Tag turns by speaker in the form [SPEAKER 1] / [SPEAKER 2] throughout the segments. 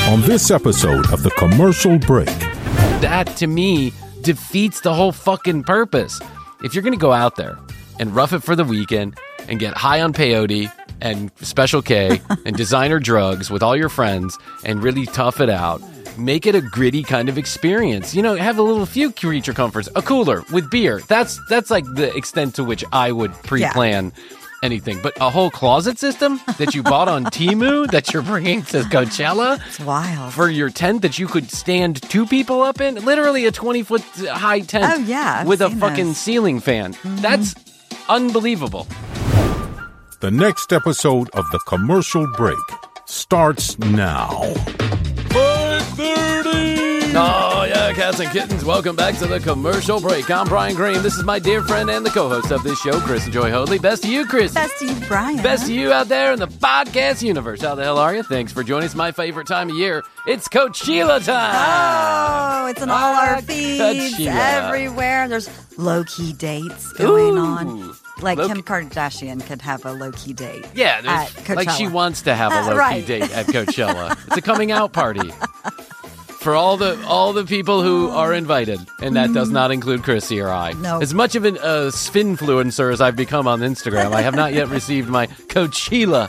[SPEAKER 1] on this episode of The Commercial Break.
[SPEAKER 2] That, to me, defeats the whole fucking purpose. If you're going to go out there and rough it for the weekend and get high on peyote and Special K and designer drugs with all your friends and really tough it out, make it a gritty kind of experience. You know, have a few creature comforts, a cooler with beer. That's like the extent to which I would pre-plan anything. But a whole closet system that you bought on Temu that you're bringing to Coachella?
[SPEAKER 3] It's wild.
[SPEAKER 2] For your tent that you could stand two people up in? Literally a 20-foot high tent.
[SPEAKER 3] Oh, yeah. I've
[SPEAKER 2] with a
[SPEAKER 3] seen
[SPEAKER 2] fucking
[SPEAKER 3] those.
[SPEAKER 2] ceiling fan. That's unbelievable.
[SPEAKER 1] The next episode of The Commercial Break starts now.
[SPEAKER 2] 5:30! Oh, yeah, cats and kittens, welcome back to The Commercial Break. I'm Brian Green. This is my dear friend and the co-host of this show, Chris Joy Hoadley. Best to you, Chris.
[SPEAKER 3] Best to you, Brian.
[SPEAKER 2] Best to you out there in the podcast universe. How the hell are you? Thanks for joining us. My favorite time of year. It's Coachella time.
[SPEAKER 3] Oh, it's on all our feeds
[SPEAKER 2] Coachella.
[SPEAKER 3] everywhere. There's low-key dates going
[SPEAKER 2] Ooh.
[SPEAKER 3] on. Like
[SPEAKER 2] Low-key-
[SPEAKER 3] Kim Kardashian could have a low-key date.
[SPEAKER 2] Yeah,
[SPEAKER 3] at
[SPEAKER 2] there's,
[SPEAKER 3] Coachella.
[SPEAKER 2] like she wants to have a low-key
[SPEAKER 3] Right.
[SPEAKER 2] date at Coachella. It's a coming out party for all the people who are invited, and that does not include Chrissy or I.
[SPEAKER 3] No.
[SPEAKER 2] As much of an sfinfluencer as I've become on Instagram, I have not yet received my Coachella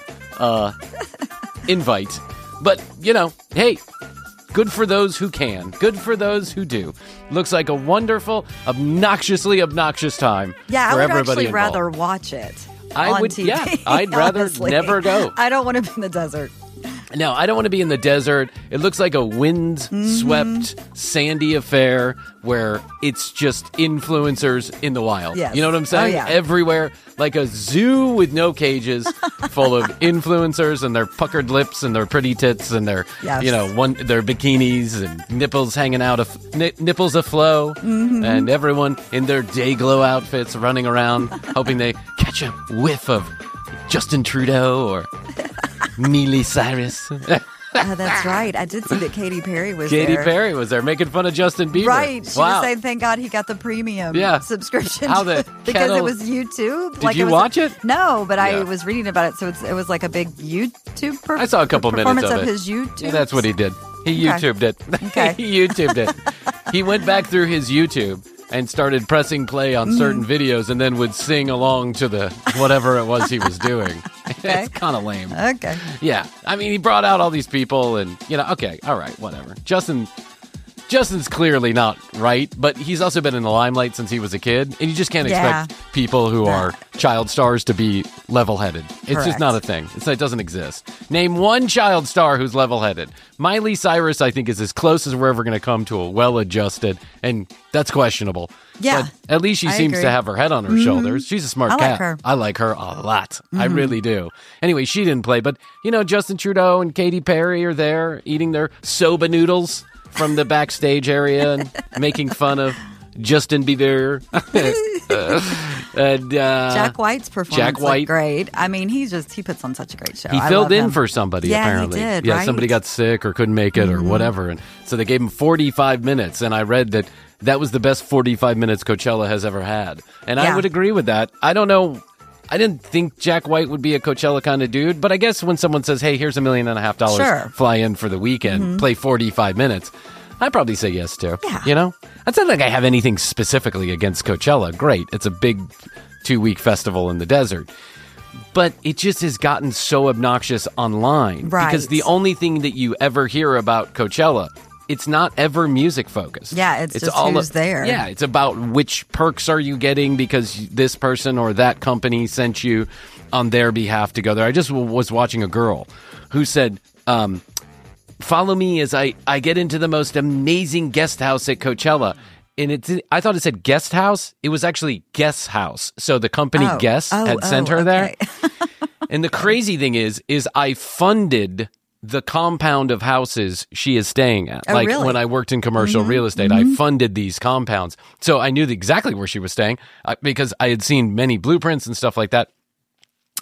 [SPEAKER 2] invite. But, you know, hey, good for those who can. Good for those who do. Looks like a wonderful, obnoxiously obnoxious time
[SPEAKER 3] Yeah,
[SPEAKER 2] for
[SPEAKER 3] I would
[SPEAKER 2] everybody
[SPEAKER 3] actually rather
[SPEAKER 2] involved.
[SPEAKER 3] watch it
[SPEAKER 2] I
[SPEAKER 3] on
[SPEAKER 2] would-
[SPEAKER 3] TV.
[SPEAKER 2] yeah, I'd rather
[SPEAKER 3] honestly.
[SPEAKER 2] never go.
[SPEAKER 3] I don't want to be in the desert.
[SPEAKER 2] No, I don't want to be in the desert. It looks like a wind-swept, sandy affair where it's just influencers in the wild.
[SPEAKER 3] Yes.
[SPEAKER 2] You know what I'm saying?
[SPEAKER 3] Oh, yeah.
[SPEAKER 2] Everywhere, like a zoo with no cages, full of influencers and their puckered lips and their pretty tits and their,
[SPEAKER 3] Yes.
[SPEAKER 2] their bikinis and nipples hanging out of nipples aflow, and everyone in their day glow outfits running around, hoping they catch a whiff of Justin Trudeau or Miley Cyrus.
[SPEAKER 3] That's right. I did see that Katy Perry was
[SPEAKER 2] Katy
[SPEAKER 3] there.
[SPEAKER 2] Perry was there making fun of Justin Bieber.
[SPEAKER 3] Right. She
[SPEAKER 2] Wow.
[SPEAKER 3] was saying, thank God he got the premium subscription.
[SPEAKER 2] How the
[SPEAKER 3] because
[SPEAKER 2] kettle-
[SPEAKER 3] it was YouTube.
[SPEAKER 2] Did you watch it?
[SPEAKER 3] No, but
[SPEAKER 2] Yeah.
[SPEAKER 3] I was reading about it. So it was like a big YouTube
[SPEAKER 2] I saw a couple minutes
[SPEAKER 3] performance
[SPEAKER 2] of it.
[SPEAKER 3] his YouTube.
[SPEAKER 2] Yeah, that's what he did. He
[SPEAKER 3] Okay.
[SPEAKER 2] YouTubed it.
[SPEAKER 3] Okay.
[SPEAKER 2] He YouTubed it. He went back through his YouTube and started pressing play on certain videos and then would sing along to the whatever it was he was doing.
[SPEAKER 3] Okay.
[SPEAKER 2] It's kind of lame.
[SPEAKER 3] Okay.
[SPEAKER 2] Yeah. I mean, he brought out all these people and, okay, all right, whatever. Justin's clearly not right, but he's also been in the limelight since he was a kid, and you just can't
[SPEAKER 3] Yeah.
[SPEAKER 2] expect people who are child stars to be level-headed. It's just
[SPEAKER 3] Correct.
[SPEAKER 2] not a thing. It doesn't exist. Name one child star who's level-headed. Miley Cyrus, I think, is as close as we're ever going to come to a well-adjusted, and that's questionable.
[SPEAKER 3] Yeah.
[SPEAKER 2] But at least she
[SPEAKER 3] I
[SPEAKER 2] seems
[SPEAKER 3] agree.
[SPEAKER 2] to have her head on her shoulders. She's a smart
[SPEAKER 3] I like
[SPEAKER 2] cat.
[SPEAKER 3] her.
[SPEAKER 2] I like her a lot. I really do. Anyway, she didn't play, but, Justin Trudeau and Katy Perry are there eating their soba noodles from the backstage area and making fun of Justin Bieber. And,
[SPEAKER 3] Jack White's performance
[SPEAKER 2] Jack White.
[SPEAKER 3] looked great. I mean, he puts on such a great show.
[SPEAKER 2] He
[SPEAKER 3] I
[SPEAKER 2] filled
[SPEAKER 3] love
[SPEAKER 2] in
[SPEAKER 3] him.
[SPEAKER 2] for somebody,
[SPEAKER 3] Yeah, he
[SPEAKER 2] apparently.
[SPEAKER 3] did,
[SPEAKER 2] Yeah,
[SPEAKER 3] right?
[SPEAKER 2] somebody got sick or couldn't make it or whatever. And so they gave him 45 minutes. And I read that was the best 45 minutes Coachella has ever had. And I
[SPEAKER 3] Yeah.
[SPEAKER 2] would agree with that. I don't know. I didn't think Jack White would be a Coachella kind of dude. But I guess when someone says, hey, here's $1.5 million,
[SPEAKER 3] Sure.
[SPEAKER 2] fly in for the weekend, play 45 minutes, I'd probably say yes to.
[SPEAKER 3] Yeah.
[SPEAKER 2] It's not like I have anything specifically against Coachella. Great. It's a big 2-week festival in the desert. But it just has gotten so obnoxious online.
[SPEAKER 3] Right.
[SPEAKER 2] Because the only thing that you ever hear about Coachella, it's not ever music focused.
[SPEAKER 3] Yeah, it's just who's there.
[SPEAKER 2] Yeah, it's about which perks are you getting because this person or that company sent you on their behalf to go there. I just was watching a girl who said, follow me as I get into the most amazing guest house at Coachella. And I thought it said guest house. It was actually guest house. So the company Guess had sent her there. And the crazy thing is I funded the compound of houses she is staying at.
[SPEAKER 3] Oh,
[SPEAKER 2] like
[SPEAKER 3] really?
[SPEAKER 2] when I worked in commercial real estate, I funded these compounds. So I knew exactly where she was staying because I had seen many blueprints and stuff like that.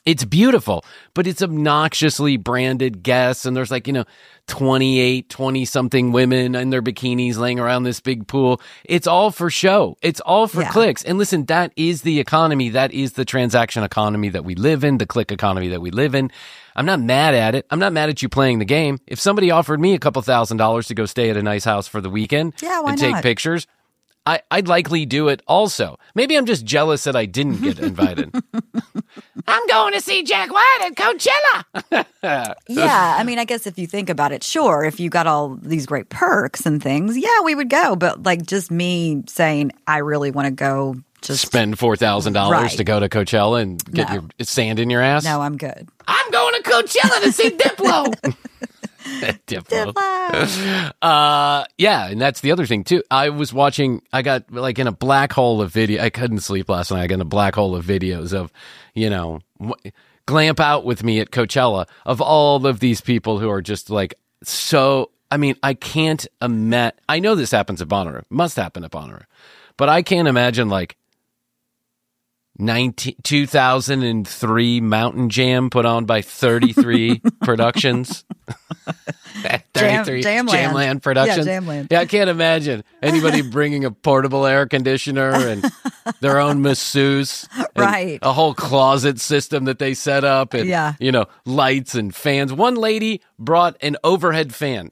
[SPEAKER 2] It's beautiful, but it's obnoxiously branded guests. And there's 20-something women in their bikinis laying around this big pool. It's all for show. It's all for clicks. And listen, that is the economy. That is the transaction economy that we live in, the click economy that we live in. I'm not mad at it. I'm not mad at you playing the game. If somebody offered me a couple $1,000s to go stay at a nice house for the weekend
[SPEAKER 3] why
[SPEAKER 2] and take
[SPEAKER 3] not?
[SPEAKER 2] pictures, I'd likely do it also. Maybe I'm just jealous that I didn't get invited. I'm going to see Jack White at Coachella.
[SPEAKER 3] Yeah, I mean, I guess if you think about it, sure, if you got all these great perks and things, yeah, we would go. But just me saying, I really want to go just
[SPEAKER 2] spend $4,000 to go to Coachella and get your sand in your ass?
[SPEAKER 3] No, I'm good.
[SPEAKER 2] I'm going to Coachella to see Diplo. Diplo. Yeah, and that's the other thing too. I was watching, I got in a black hole of video. I couldn't sleep last night. I got in a black hole of videos of, glamp out with me at Coachella of all of these people who are just so, I mean, I can't imagine. I know this happens at Bonnaroo. Must happen at Bonnaroo. But I can't imagine 2003 Mountain Jam put on by 33 Productions. 33 Jamland Productions.
[SPEAKER 3] Yeah, Jamland.
[SPEAKER 2] Yeah, I can't imagine anybody bringing a portable air conditioner and their own masseuse.
[SPEAKER 3] Right.
[SPEAKER 2] A whole closet system that they set up and,
[SPEAKER 3] Yeah.
[SPEAKER 2] Lights and fans. One lady brought an overhead fan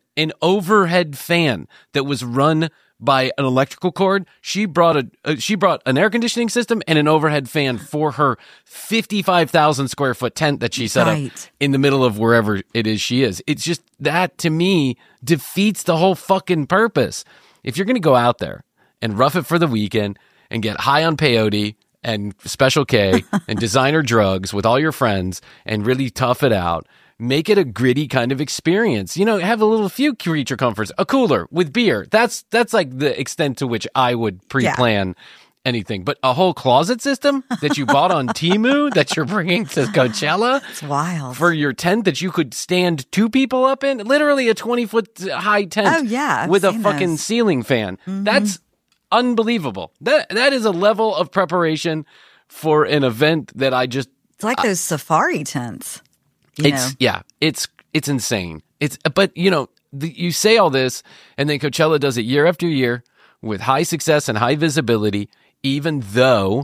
[SPEAKER 2] that was run by an electrical cord. She brought an air conditioning system and an overhead fan for her 55,000 square foot tent that she set up in the middle of wherever it is she is. It's just that, to me, defeats the whole fucking purpose. If you're going to go out there and rough it for the weekend and get high on peyote and Special K and designer drugs with all your friends and really tough it out, make it a gritty kind of experience. Have a few creature comforts, a cooler with beer. That's the extent to which I would pre-plan anything. But a whole closet system that you bought on Temu that you're bringing to Coachella.
[SPEAKER 3] It's wild.
[SPEAKER 2] For your tent that you could stand 2 people up in. Literally a 20-foot high tent.
[SPEAKER 3] Oh, yeah. I've
[SPEAKER 2] with a
[SPEAKER 3] seen
[SPEAKER 2] fucking
[SPEAKER 3] those.
[SPEAKER 2] Ceiling fan. Mm-hmm. That's unbelievable. That is a level of preparation for an event that I just...
[SPEAKER 3] It's like those safari tents.
[SPEAKER 2] It's insane. You say all this, and then Coachella does it year after year with high success and high visibility, even though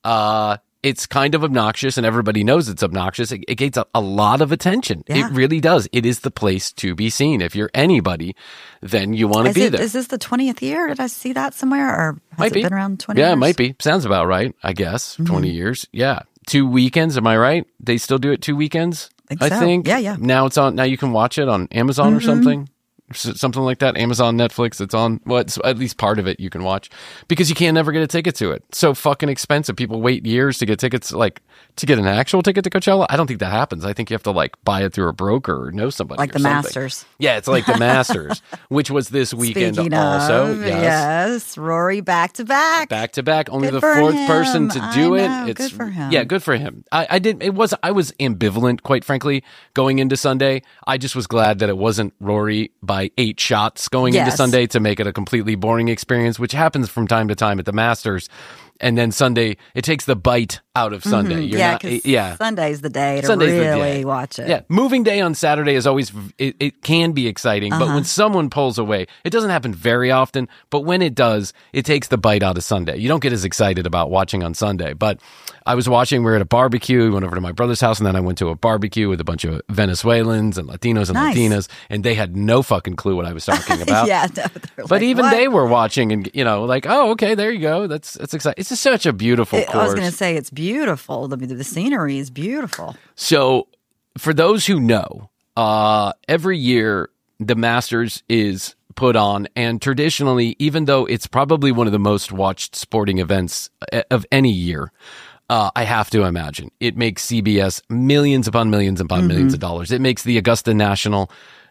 [SPEAKER 2] it's kind of obnoxious and everybody knows it's obnoxious. It gets a lot of attention.
[SPEAKER 3] Yeah.
[SPEAKER 2] It really does. It is the place to be seen. If you're anybody, then you want to be there.
[SPEAKER 3] Is this the 20th year? Did I see that somewhere? Or has it been around 20 years?
[SPEAKER 2] Yeah, it might be. Sounds about right, I guess. 20 years. Yeah. 2 weekends. Am I right? They still do it 2 weekends? I think.
[SPEAKER 3] Yeah.
[SPEAKER 2] Now it's on. Now you can watch it on Amazon or something. Something like that. Amazon, Netflix, it's on. It's at least part of it you can watch because you can't never get a ticket to it. So fucking expensive. People wait years to get tickets, to get an actual ticket to Coachella. I don't think that happens. I think you have to buy it through a broker or know somebody.
[SPEAKER 3] Like the
[SPEAKER 2] something.
[SPEAKER 3] Masters.
[SPEAKER 2] Yeah, it's like the Masters, which was this weekend
[SPEAKER 3] Speaking
[SPEAKER 2] also.
[SPEAKER 3] Of, yes, Rory back to back.
[SPEAKER 2] Back to back. Only
[SPEAKER 3] Good
[SPEAKER 2] the
[SPEAKER 3] for
[SPEAKER 2] fourth
[SPEAKER 3] him.
[SPEAKER 2] person to do
[SPEAKER 3] I know.
[SPEAKER 2] it.
[SPEAKER 3] Good for him.
[SPEAKER 2] Yeah, good for him. I was ambivalent, quite frankly, going into Sunday. I just was glad that it wasn't Rory by 8 shots going into Sunday to make it a completely boring experience, which happens from time to time at the Masters. And then Sunday, it takes the bite out of Sunday.
[SPEAKER 3] Mm-hmm. Sunday's the day to really watch it.
[SPEAKER 2] Yeah, moving day on Saturday is always, it can be exciting, but when someone pulls away, it doesn't happen very often, but when it does, it takes the bite out of Sunday. You don't get as excited about watching on Sunday, but I was watching, we were at a barbecue, we went over to my brother's house, and then I went to a barbecue with a bunch of Venezuelans and Latinos and Latinas, and they had no fucking clue what I was talking about. But even they were watching and, oh, okay, there you go. That's exciting. It's just such a beautiful course.
[SPEAKER 3] I was going to say it's beautiful. The scenery is beautiful.
[SPEAKER 2] So for those who know, every year the Masters is put on, and traditionally, even though it's probably one of the most watched sporting events of any year, I have to imagine it makes CBS millions upon millions upon millions of dollars. It makes the Augusta National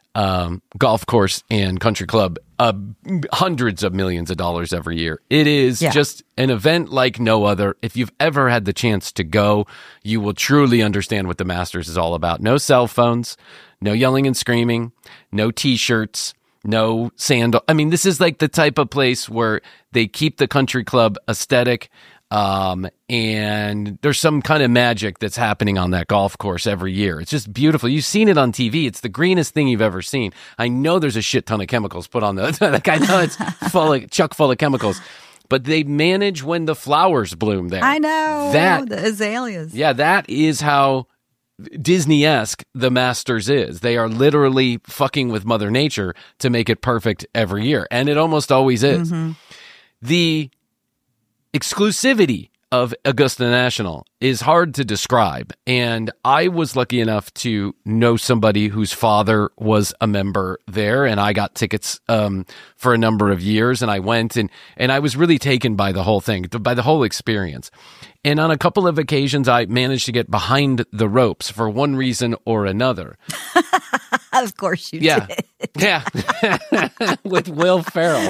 [SPEAKER 2] golf course and country club hundreds of millions of dollars every year. It is just an event like no other. If you've ever had the chance to go, you will truly understand what the Masters is all about. No cell phones, no yelling and screaming, no t-shirts, no sandal. I mean, this is like the type of place where they keep the country club aesthetic. And there's some kind of magic that's happening on that golf course every year. It's just beautiful. You've seen it on TV. It's the greenest thing you've ever seen. I know there's a shit ton of chemicals put on the, like I know it's chock full of chemicals, but they manage when the flowers bloom there.
[SPEAKER 3] I know. The azaleas.
[SPEAKER 2] Yeah, that is how Disney-esque the Masters is. They are literally fucking with Mother Nature to make it perfect every year. And it almost always is.
[SPEAKER 3] Mm-hmm.
[SPEAKER 2] The exclusivity of Augusta National is hard to describe. And I was lucky enough to know somebody whose father was a member there, and I got tickets for a number of years, and I went, and I was really taken by the whole thing, by the whole experience. And on a couple of occasions, I managed to get behind the ropes for one reason or another.
[SPEAKER 3] Of course you did.
[SPEAKER 2] Yeah. With Will Ferrell.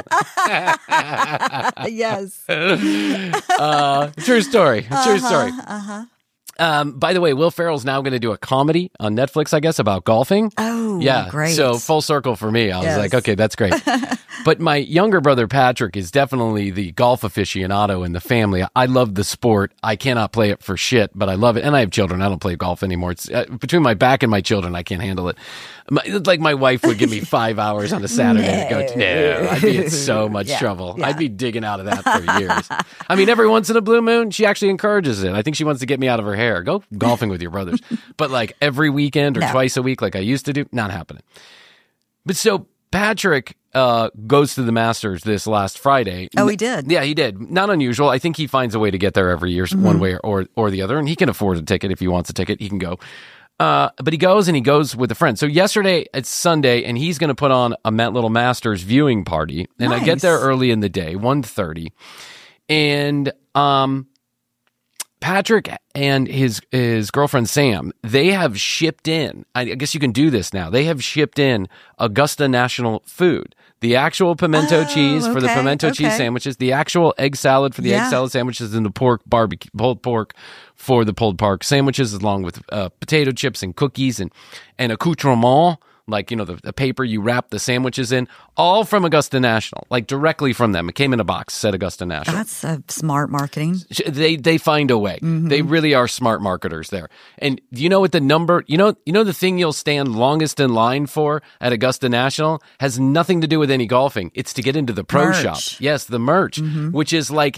[SPEAKER 3] Yes.
[SPEAKER 2] True story. True story. By the way, Will Ferrell's now going to do a comedy on Netflix, I guess, about golfing.
[SPEAKER 3] Oh,
[SPEAKER 2] yeah.
[SPEAKER 3] Great.
[SPEAKER 2] So full circle for me. I was like, okay, that's great. But my younger brother, Patrick, is definitely the golf aficionado in the family. I love the sport. I cannot play it for shit, but I love it. And I have children. I don't play golf anymore. It's between my back and my children, I can't handle it. My wife would give me 5 hours on a Saturday to go, no, I'd be in so much trouble. Yeah. I'd be digging out of that for years. I mean, every once in a blue moon, she actually encourages it. I think she wants to get me out of her hair. Go golfing with your brothers. But like every weekend or twice a week, like I used to do, not happening. But so Patrick goes to the Masters this last Friday.
[SPEAKER 3] Oh, he did?
[SPEAKER 2] Yeah, he did. Not unusual. I think he finds a way to get there every year, one way or the other, and he can afford a ticket if he wants a ticket. He can go. But he goes with a friend. So yesterday, it's Sunday, and he's going to put on a little Masters viewing party. And nice. I get there early in the day, 1:30. And Patrick and his girlfriend Sam, they have shipped in, I guess you can do this now, they have shipped in Augusta National food. The actual pimento cheese for the pimento cheese sandwiches, the actual egg salad for the egg salad sandwiches, and the pulled pork for the pulled pork sandwiches, along with potato chips and cookies and accoutrement, like, you know, the paper you wrap the sandwiches in, all from Augusta National, like directly from them. It came in a box, said Augusta National.
[SPEAKER 3] That's smart marketing.
[SPEAKER 2] They find a way. Mm-hmm. They really are smart marketers there. And you know what the number, you know the thing you'll stand longest in line for at Augusta National has nothing to do with any golfing. It's to get into the pro shop. Yes, the merch, which is like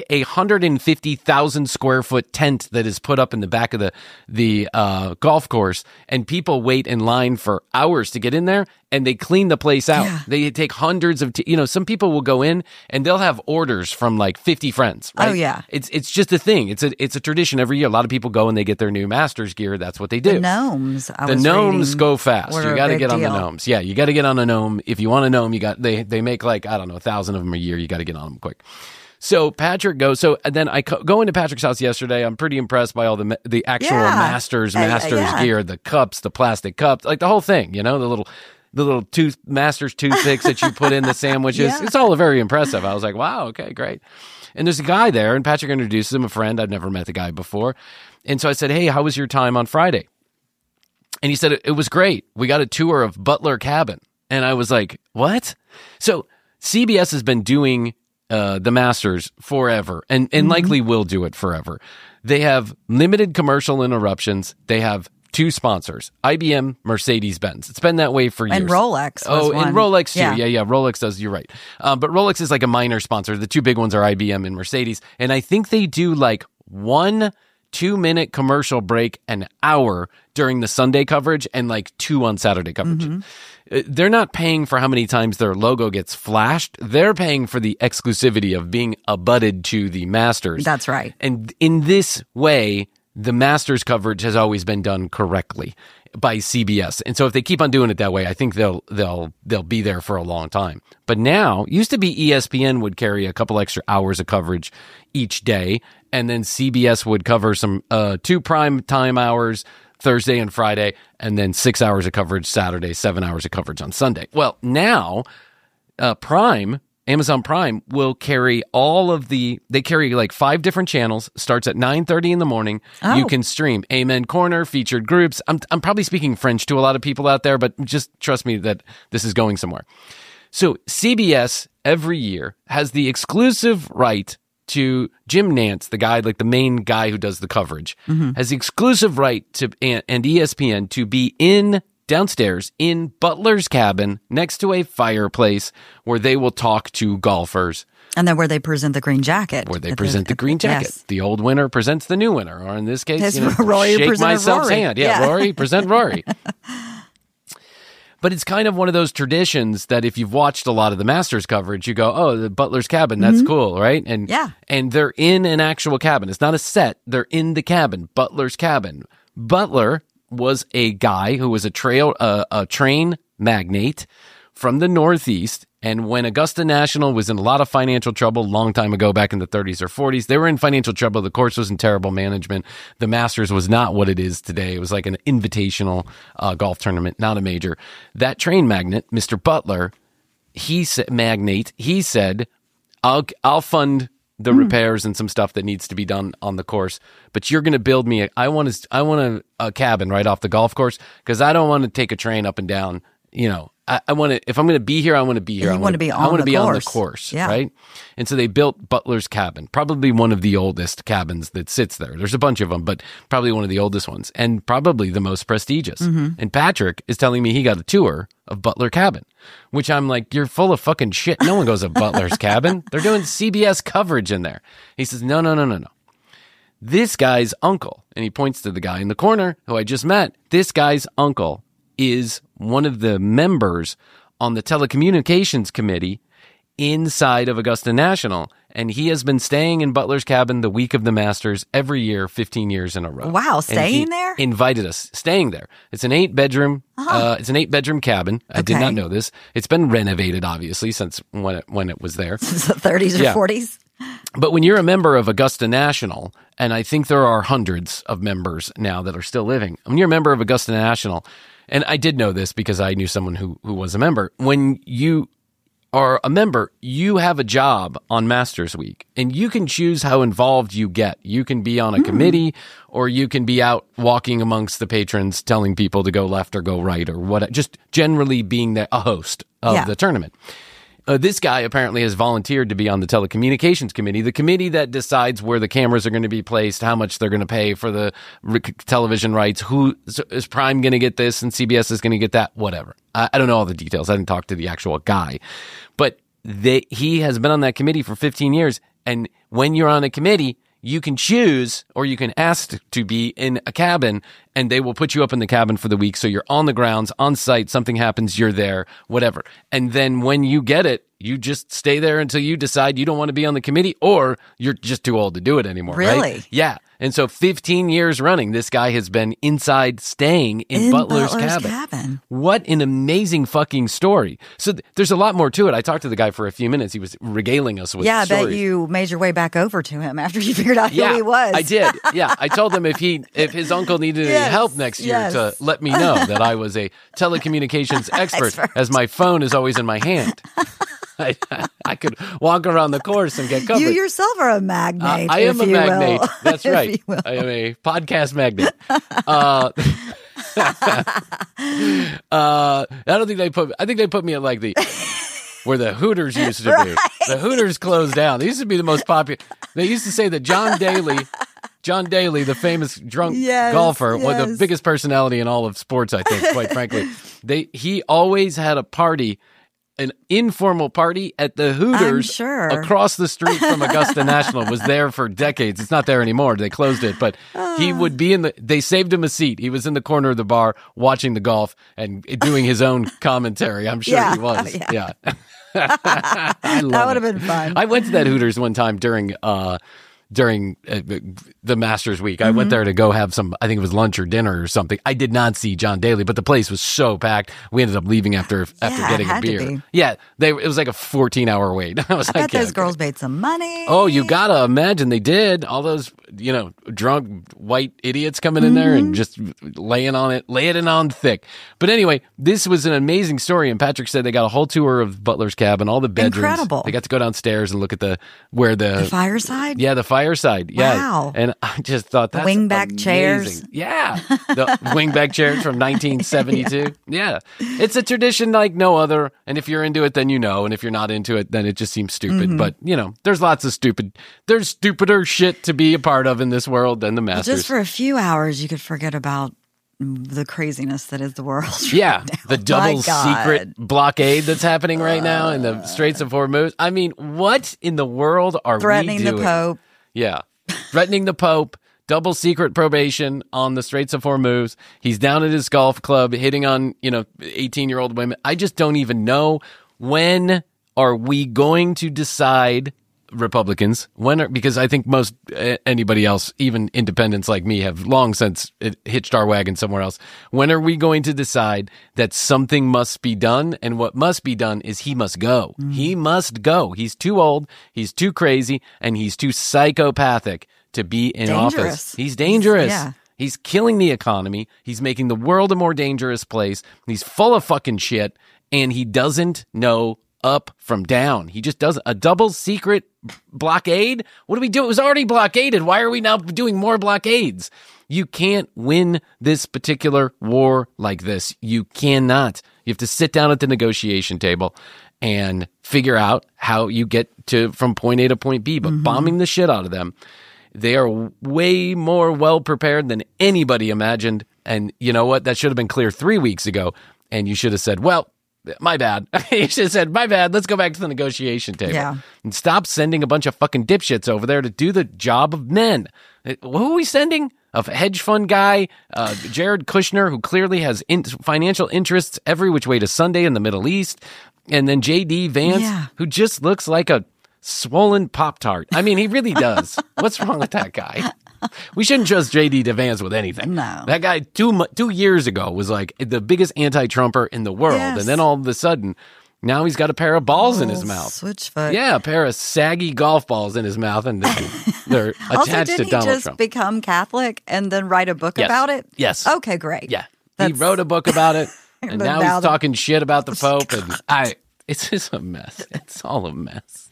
[SPEAKER 2] 150,000 square foot tent that is put up in the back of the golf course, and people wait in line for hours to get in there, and they clean the place out. Yeah. They take hundreds of, some people will go in and they'll have orders from like 50 friends, right?
[SPEAKER 3] Oh yeah.
[SPEAKER 2] It's just a thing. It's a tradition every year. A lot of people go and they get their new Masters gear. That's what they do.
[SPEAKER 3] The gnomes.
[SPEAKER 2] The gnomes go fast. You got to get on the gnomes. Yeah, you got to get on a gnome. If you want a gnome, they make like, I don't know, 1,000 of them a year. You got to get on them quick. So Patrick goes. So then I go into Patrick's house yesterday. I'm pretty impressed by all the actual Masters gear, the cups, the plastic cups, like the whole thing. You know, the little Masters toothpicks that you put in the sandwiches. Yeah. It's all very impressive. I was like, wow, okay, great. And there's a guy there, and Patrick introduces him, a friend. I'd never met the guy before, and so I said, hey, how was your time on Friday? And he said it was great. We got a tour of Butler Cabin, and I was like, what? So CBS has been doing the Masters forever, and likely will do it forever. They have limited commercial interruptions. They have two sponsors, IBM, Mercedes-Benz. It's been that way for years.
[SPEAKER 3] And Rolex.
[SPEAKER 2] And Rolex too. Yeah. Rolex does. You're right. But Rolex is like a minor sponsor. The two big ones are IBM and Mercedes. And I think they do like 1 2-minute commercial break an hour during the Sunday coverage and like 2 on Saturday coverage. They're not paying for how many times their logo gets flashed. They're paying for the exclusivity of being abutted to the Masters.
[SPEAKER 3] That's right.
[SPEAKER 2] And in this way, the Masters coverage has always been done correctly by CBS. And so if they keep on doing it that way, I think they'll be there for a long time. But now, used to be ESPN would carry a couple extra hours of coverage each day, and then CBS would cover some 2 prime time hours Thursday and Friday, and then 6 hours of coverage Saturday, 7 hours of coverage on Sunday. Well, now Amazon Prime will carry they carry like 5 different channels, starts at 9:30 in the morning. Oh. You can stream Amen Corner, featured groups. I'm probably speaking French to a lot of people out there, but just trust me that this is going somewhere. So CBS every year has the exclusive right to Jim Nantz, the guy, like the main guy who does the coverage, has the exclusive right to and ESPN to be downstairs in Butler's cabin next to a fireplace where they will talk to golfers.
[SPEAKER 3] And then where they present the green jacket.
[SPEAKER 2] Where they present the green jacket.
[SPEAKER 3] Yes.
[SPEAKER 2] The old winner presents the new winner. Or in this case,
[SPEAKER 3] Rory
[SPEAKER 2] shake
[SPEAKER 3] presented
[SPEAKER 2] myself's
[SPEAKER 3] Rory.
[SPEAKER 2] hand. Yeah, Rory, present Rory. But it's kind of one of those traditions that if you've watched a lot of the Masters coverage, you go, oh, the Butler's cabin, that's cool, right? And and they're in an actual cabin. It's not a set. They're in the cabin, Butler's cabin. Butler was a guy who was a train magnate from the Northeast. And when Augusta National was in a lot of financial trouble a long time ago, back in the 30s or 40s, they were in financial trouble. The course was in terrible management. The Masters was not what it is today. It was like an invitational golf tournament, not a major. That train magnate, Mr. Butler, he said, I'll fund the repairs and some stuff that needs to be done on the course, but you're going to build me I want a cabin right off the golf course because I don't want to take a train up and down, I want to, if I'm going to be here, I want to be here.
[SPEAKER 3] I want to be on
[SPEAKER 2] the course,
[SPEAKER 3] yeah.
[SPEAKER 2] Right? And so they built Butler's cabin, probably one of the oldest cabins that sits there. There's a bunch of them, but probably one of the oldest ones and probably the most prestigious. And Patrick is telling me he got a tour of Butler cabin, which I'm like, you're full of fucking shit. No one goes to Butler's cabin. They're doing CBS coverage in there. He says, no. This guy's uncle, and he points to the guy in the corner who I just met. This guy's uncle is one of the members on the telecommunications committee inside of Augusta National, and he has been staying in Butler's cabin the week of the Masters every year, 15 years in a row.
[SPEAKER 3] Wow, staying there?
[SPEAKER 2] Invited us, staying there. It's an 8-bedroom. It's an 8-bedroom cabin. I did not know this. It's been renovated, obviously, since when it was there,
[SPEAKER 3] since the 30s or 40s.
[SPEAKER 2] But when you're a member of Augusta National, and I think there are hundreds of members now that are still living, when you're a member of Augusta National. And I did know this because I knew someone who was a member. When you are a member, you have a job on Masters Week, and you can choose how involved you get. You can be on a committee, or you can be out walking amongst the patrons, telling people to go left or go right or what. Just generally being a host of the tournament. This guy apparently has volunteered to be on the telecommunications committee, the committee that decides where the cameras are going to be placed, how much they're going to pay for the television rights, who is Prime going to get this and CBS is going to get that, whatever. I don't know all the details. I didn't talk to the actual guy. But he has been on that committee for 15 years. And when you're on a committee, you can choose or you can ask to be in a cabin, and they will put you up in the cabin for the week. So you're on the grounds, on site, something happens, you're there, whatever. And then when you get it, you just stay there until you decide you don't want to be on the committee or you're just too old to do it anymore.
[SPEAKER 3] Really?
[SPEAKER 2] Right? Yeah. And so 15 years running, this guy has been inside staying in Butler's cabin. What an amazing fucking story. So there's a lot more to it. I talked to the guy for a few minutes. He was regaling us with stories.
[SPEAKER 3] I bet you made your way back over to him after you figured out who he was.
[SPEAKER 2] I did. Yeah. I told him if his uncle needed any help next year to let me know that I was a telecommunications expert, as my phone is always in my hand. I could walk around the course and get covered.
[SPEAKER 3] You yourself are a magnate.
[SPEAKER 2] I am a magnate.
[SPEAKER 3] Will.
[SPEAKER 2] That's right. I am a podcast magnate. I don't think I think they put me at like where the Hooters used to be. The Hooters closed down. They used to be the most popular. They used to say that John Daly, the famous drunk golfer, was the biggest personality in all of sports, I think, quite frankly. He always had a party, an informal party at the Hooters across the street from Augusta National. Was there for decades. It's not there anymore. They closed it, but he would be they saved him a seat. He was in the corner of the bar watching the golf and doing his own commentary. I'm sure he was. Yeah. I love
[SPEAKER 3] that would have been fun.
[SPEAKER 2] I went to that Hooters one time during the Masters Week. I went there to go have some, I think it was lunch or dinner or something. I did not see John Daly, but the place was so packed. We ended up leaving after getting a beer. Yeah, it was like a 14-hour wait. I bet
[SPEAKER 3] those girls made some money.
[SPEAKER 2] Oh, you gotta imagine they did. All those drunk white idiots coming in there and just laying it on thick. But anyway, this was an amazing story. And Patrick said they got a whole tour of Butler's cabin, all the bedrooms.
[SPEAKER 3] Incredible.
[SPEAKER 2] They got to go downstairs and look at the
[SPEAKER 3] fireside.
[SPEAKER 2] Yeah, the fireside. Yeah.
[SPEAKER 3] Wow.
[SPEAKER 2] And I just thought that's
[SPEAKER 3] wingback
[SPEAKER 2] amazing.
[SPEAKER 3] chairs.
[SPEAKER 2] Yeah. The wingback chairs from 1972. Yeah. It's a tradition like no other. And if you're into it, then you know. And if you're not into it, then it just seems stupid. But, there's lots of there's stupider shit to be a part of in this world than the Masters.
[SPEAKER 3] Just for a few hours, you could forget about the craziness that is the world.
[SPEAKER 2] Yeah,
[SPEAKER 3] now.
[SPEAKER 2] the double secret blockade that's happening right now in the Straits of Hormuz. I mean, what in the world are we doing?
[SPEAKER 3] Threatening the Pope.
[SPEAKER 2] Yeah, threatening the Pope. Double secret probation on the Straits of Hormuz. He's down at his golf club hitting on 18-year-old women. I just don't even know, when are we going to decide, Republicans, because I think most anybody else, even independents like me, have long since hitched our wagon somewhere else. When are we going to decide that something must be done? And what must be done is he must go. He must go. He's too old, he's too crazy, and he's too psychopathic to be in office. He's dangerous.
[SPEAKER 3] Yeah.
[SPEAKER 2] He's killing the economy. He's making the world a more dangerous place. He's full of fucking shit, and he doesn't know up from down. He just does a double secret blockade. What do we do? It was already blockaded. Why are we now doing more blockades? You can't win this particular war like this. You cannot. You have to sit down at the negotiation table and figure out how you get from point A to point B, but bombing the shit out of them. They are way more well prepared than anybody imagined. And you know what? That should have been clear 3 weeks ago. And you should have said, well, my bad. You should have said, my bad. Let's go back to the negotiation table.
[SPEAKER 3] Yeah.
[SPEAKER 2] And stop sending a bunch of fucking dipshits over there to do the job of men. Who are we sending? A hedge fund guy, Jared Kushner, who clearly has financial interests every which way to Sunday in the Middle East. And then J.D. Vance, who just looks like a swollen Pop-Tart. I mean, he really does. What's wrong with that guy? We shouldn't trust J.D. Vance with anything.
[SPEAKER 3] No.
[SPEAKER 2] That guy 2 years ago was like the biggest anti-Trumper in the world.
[SPEAKER 3] Yes.
[SPEAKER 2] And then all of a sudden, now he's got a pair of balls in his mouth.
[SPEAKER 3] Switchfoot.
[SPEAKER 2] Yeah, a pair of saggy golf balls in his mouth, and they're attached to Donald Trump.
[SPEAKER 3] Also, didn't he just become Catholic and then write a book about it?
[SPEAKER 2] Yes.
[SPEAKER 3] Okay, great.
[SPEAKER 2] Yeah. He wrote a book about it, and now he's talking shit about the Pope, and it's just a mess. It's all a mess.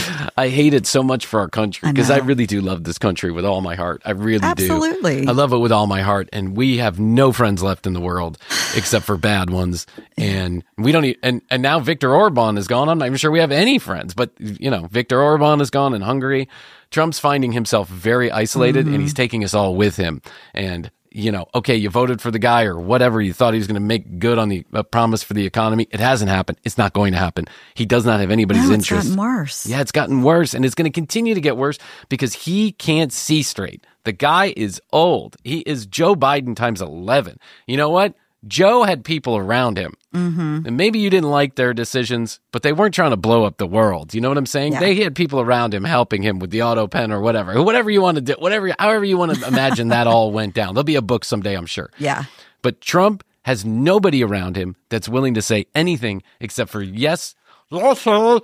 [SPEAKER 2] I hate it so much for our country because I really do love this country with all my heart. I really do.
[SPEAKER 3] Absolutely.
[SPEAKER 2] I love it with all my heart, and we have no friends left in the world except for bad ones. And we don't and now Viktor Orban is gone. I'm not even sure we have any friends, but Viktor Orban is gone in Hungary. Trump's finding himself very isolated, and he's taking us all with him. And okay, you voted for the guy or whatever. You thought he was going to make good on the promise for the economy. It hasn't happened. It's not going to happen. He does not have anybody's interest.
[SPEAKER 3] It's gotten worse.
[SPEAKER 2] Yeah, it's gotten worse, and it's going to continue to get worse because he can't see straight. The guy is old. He is Joe Biden times 11. You know what? Joe had people around him. And maybe you didn't like their decisions, but they weren't trying to blow up the world. You know what I'm saying?
[SPEAKER 3] Yeah.
[SPEAKER 2] They had people around him helping him with the auto pen or whatever you want to do, however you want to imagine that all went down. There'll be a book someday, I'm sure.
[SPEAKER 3] Yeah.
[SPEAKER 2] But Trump has nobody around him that's willing to say anything except for yes,
[SPEAKER 3] Yes, more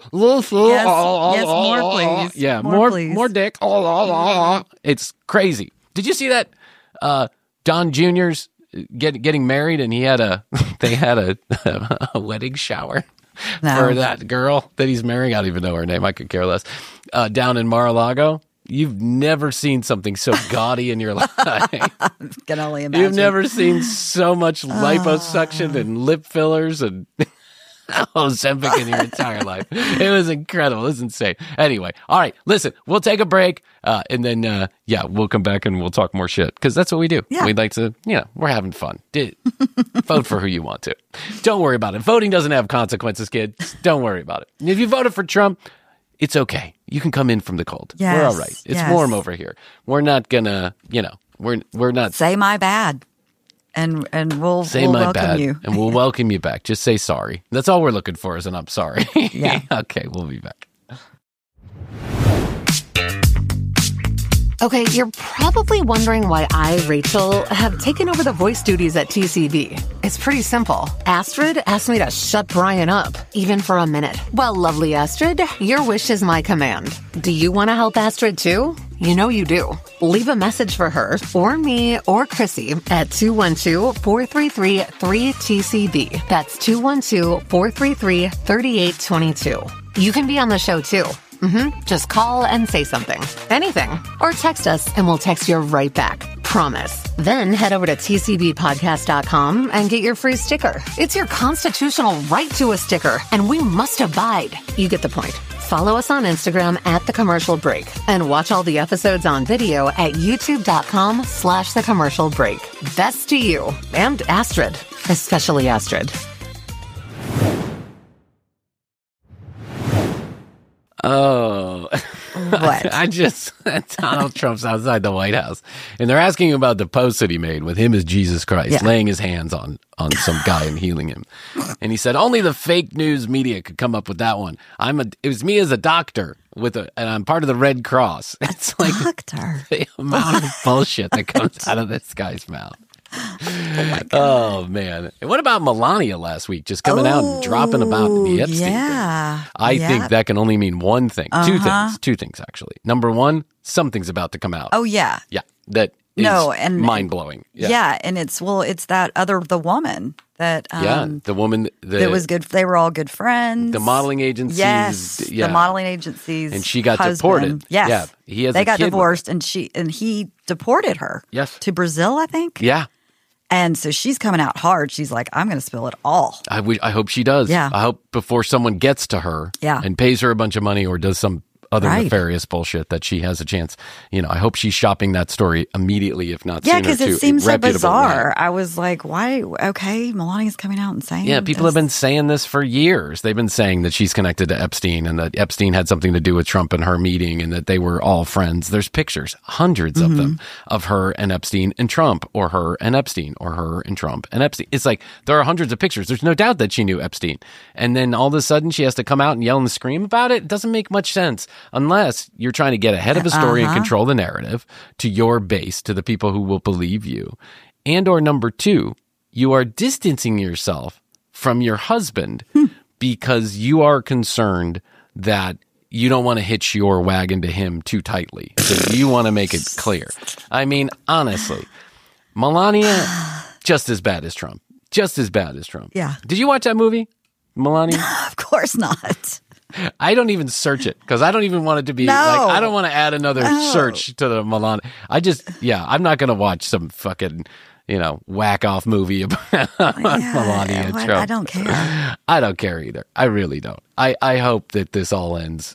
[SPEAKER 3] please.
[SPEAKER 2] yeah,
[SPEAKER 3] please.
[SPEAKER 2] more dick. It's crazy. Did you see that Don Jr.'s getting married, and they had a wedding shower for that girl that he's marrying? I don't even know her name. I could care less. Down in Mar-a-Lago. You've never seen something so gaudy in your life.
[SPEAKER 3] Can only imagine.
[SPEAKER 2] You've never seen so much liposuction and lip fillers and Ozempic in your entire life. It was incredible. It was insane. Anyway, all right, listen, we'll take a break, and then, we'll come back and we'll talk more shit, because that's what we do.
[SPEAKER 3] Yeah.
[SPEAKER 2] We'd like to, we're having fun. Vote for who you want to. Don't worry about it. Voting doesn't have consequences, kids. Don't worry about it. If you voted for Trump, it's okay. You can come in from the cold.
[SPEAKER 3] Yes,
[SPEAKER 2] we're all right. It's warm over here. We're not gonna, we're not.
[SPEAKER 3] Say my bad. And we'll welcome you.
[SPEAKER 2] And we'll welcome you back. Just say sorry. That's all we're looking for is an I'm sorry.
[SPEAKER 3] Yeah.
[SPEAKER 2] Okay, we'll be back.
[SPEAKER 4] Okay, you're probably wondering why I, Rachel, have taken over the voice duties at TCV. It's pretty simple. Astrid asked me to shut Brian up, even for a minute. Well, lovely Astrid, your wish is my command. Do you want to help Astrid too? You know you do. Leave a message for her or me or Chrissy at 212-433-3TCB. That's 212-433-3822. You can be on the show too. Just call and say something. Anything. Or text us and we'll text you right back. Promise. Then head over to tcbpodcast.com and get your free sticker. It's your constitutional right to a sticker, and we must abide. You get the point. Follow us on Instagram at The Commercial Break and watch all the episodes on video at youtube.com/The Commercial Break. Best to you and Astrid, especially Astrid.
[SPEAKER 2] Oh,
[SPEAKER 3] What?
[SPEAKER 2] Donald Trump's outside the White House, and they're asking him about the post that he made with him as Jesus Christ, laying his hands on some guy and healing him. And he said, only the fake news media could come up with that one. It was me as a doctor and I'm part of the Red Cross. It's like
[SPEAKER 3] Doctor.
[SPEAKER 2] the amount of bullshit that comes out of this guy's mouth. Oh man. And what about Melania last week? Just coming out and dropping about the Epstein thing. I think that can only mean one thing. Two things actually. Number one, something's about to come out.
[SPEAKER 3] Oh yeah.
[SPEAKER 2] Yeah. That is mind blowing.
[SPEAKER 3] Yeah. And it's the woman that
[SPEAKER 2] the woman
[SPEAKER 3] that was good. They were all good friends.
[SPEAKER 2] The modeling agencies.
[SPEAKER 3] Yes. The modeling agencies.
[SPEAKER 2] And she got
[SPEAKER 3] husband.
[SPEAKER 2] deported.
[SPEAKER 3] Yes.
[SPEAKER 2] Yeah.
[SPEAKER 3] They got divorced and he deported her.
[SPEAKER 2] Yes.
[SPEAKER 3] To Brazil, I think.
[SPEAKER 2] Yeah.
[SPEAKER 3] And so she's coming out hard. She's like, I'm going to spill it all.
[SPEAKER 2] I hope she does.
[SPEAKER 3] Yeah.
[SPEAKER 2] I hope before someone gets to her and pays her a bunch of money or does some other nefarious bullshit that she has a chance. I hope she's shopping that story immediately, if not sooner.
[SPEAKER 3] Yeah, because it seems so bizarre. I was like, why? Okay, Melania's coming out and saying
[SPEAKER 2] people have been saying this for years. They've been saying that she's connected to Epstein and that Epstein had something to do with Trump and her meeting and that they were all friends. There's pictures, hundreds of them, of her and Epstein and Trump, or her and Epstein, or her and Trump and Epstein. It's like there are hundreds of pictures. There's no doubt that she knew Epstein. And then all of a sudden she has to come out and yell and scream about it. It doesn't make much sense. Unless you're trying to get ahead of a story and control the narrative to your base, to the people who will believe you. And or number two, you are distancing yourself from your husband because you are concerned that you don't want to hitch your wagon to him too tightly. So you want to make it clear. I mean, honestly, Melania, just as bad as Trump. Just as bad as Trump.
[SPEAKER 3] Yeah.
[SPEAKER 2] Did you watch that movie, Melania?
[SPEAKER 3] Of course not.
[SPEAKER 2] I don't even search it because I don't even want it to be like, I don't want to add another search to the Melania. I'm not going to watch some fucking, whack off movie about Melania Trump.
[SPEAKER 3] I don't care.
[SPEAKER 2] I don't care either. I really don't. I hope that this all ends,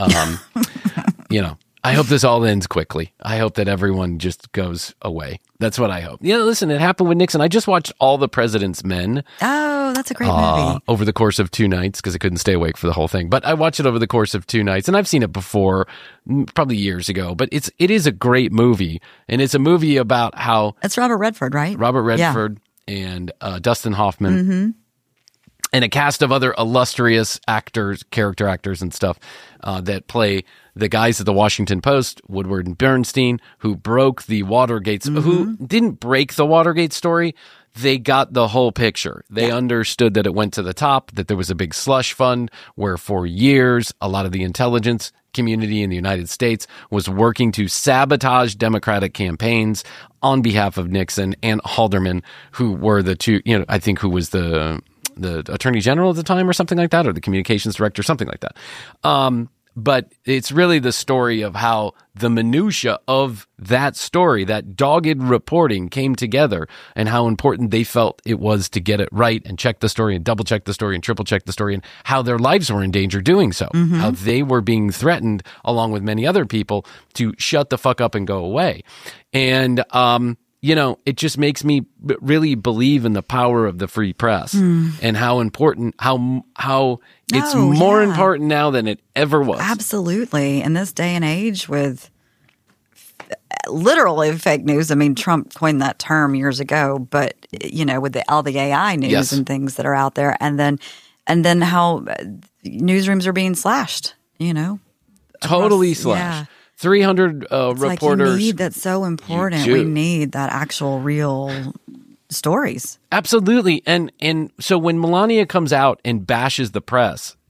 [SPEAKER 2] I hope this all ends quickly. I hope that everyone just goes away. That's what I hope. Listen, it happened with Nixon. I just watched All the President's Men.
[SPEAKER 3] Oh, that's a great movie.
[SPEAKER 2] Over the course of 2 nights because I couldn't stay awake for the whole thing. But I watched it over the course of 2 nights, and I've seen it before, probably years ago. But it is a great movie, and it's a movie about how
[SPEAKER 3] it's Robert Redford, right?
[SPEAKER 2] Robert Redford and Dustin Hoffman. And a cast of other illustrious actors, character actors and stuff that play the guys at the Washington Post, Woodward and Bernstein, who broke the Watergate, who didn't break the Watergate story. They got the whole picture. They understood that it went to the top, that there was a big slush fund where for years, a lot of the intelligence community in the United States was working to sabotage Democratic campaigns on behalf of Nixon and Haldeman, who were the two, I think who was the attorney general at the time or something like that, or the communications director, something like that. But it's really the story of how the minutia of that story, that dogged reporting came together and how important they felt it was to get it right and check the story and double check the story and triple check the story and how their lives were in danger doing so, how they were being threatened along with many other people to shut the fuck up and go away. And, it just makes me really believe in the power of the free press and how important, how it's more important now than it ever was.
[SPEAKER 3] Absolutely. In this day and age with literally fake news. I mean, Trump coined that term years ago, but, with all the AI news and things that are out there. And then how newsrooms are being slashed,
[SPEAKER 2] Totally slashed. 300 reporters.
[SPEAKER 3] That's so important. We need that actual real stories.
[SPEAKER 2] Absolutely. And so when Melania comes out and bashes the press,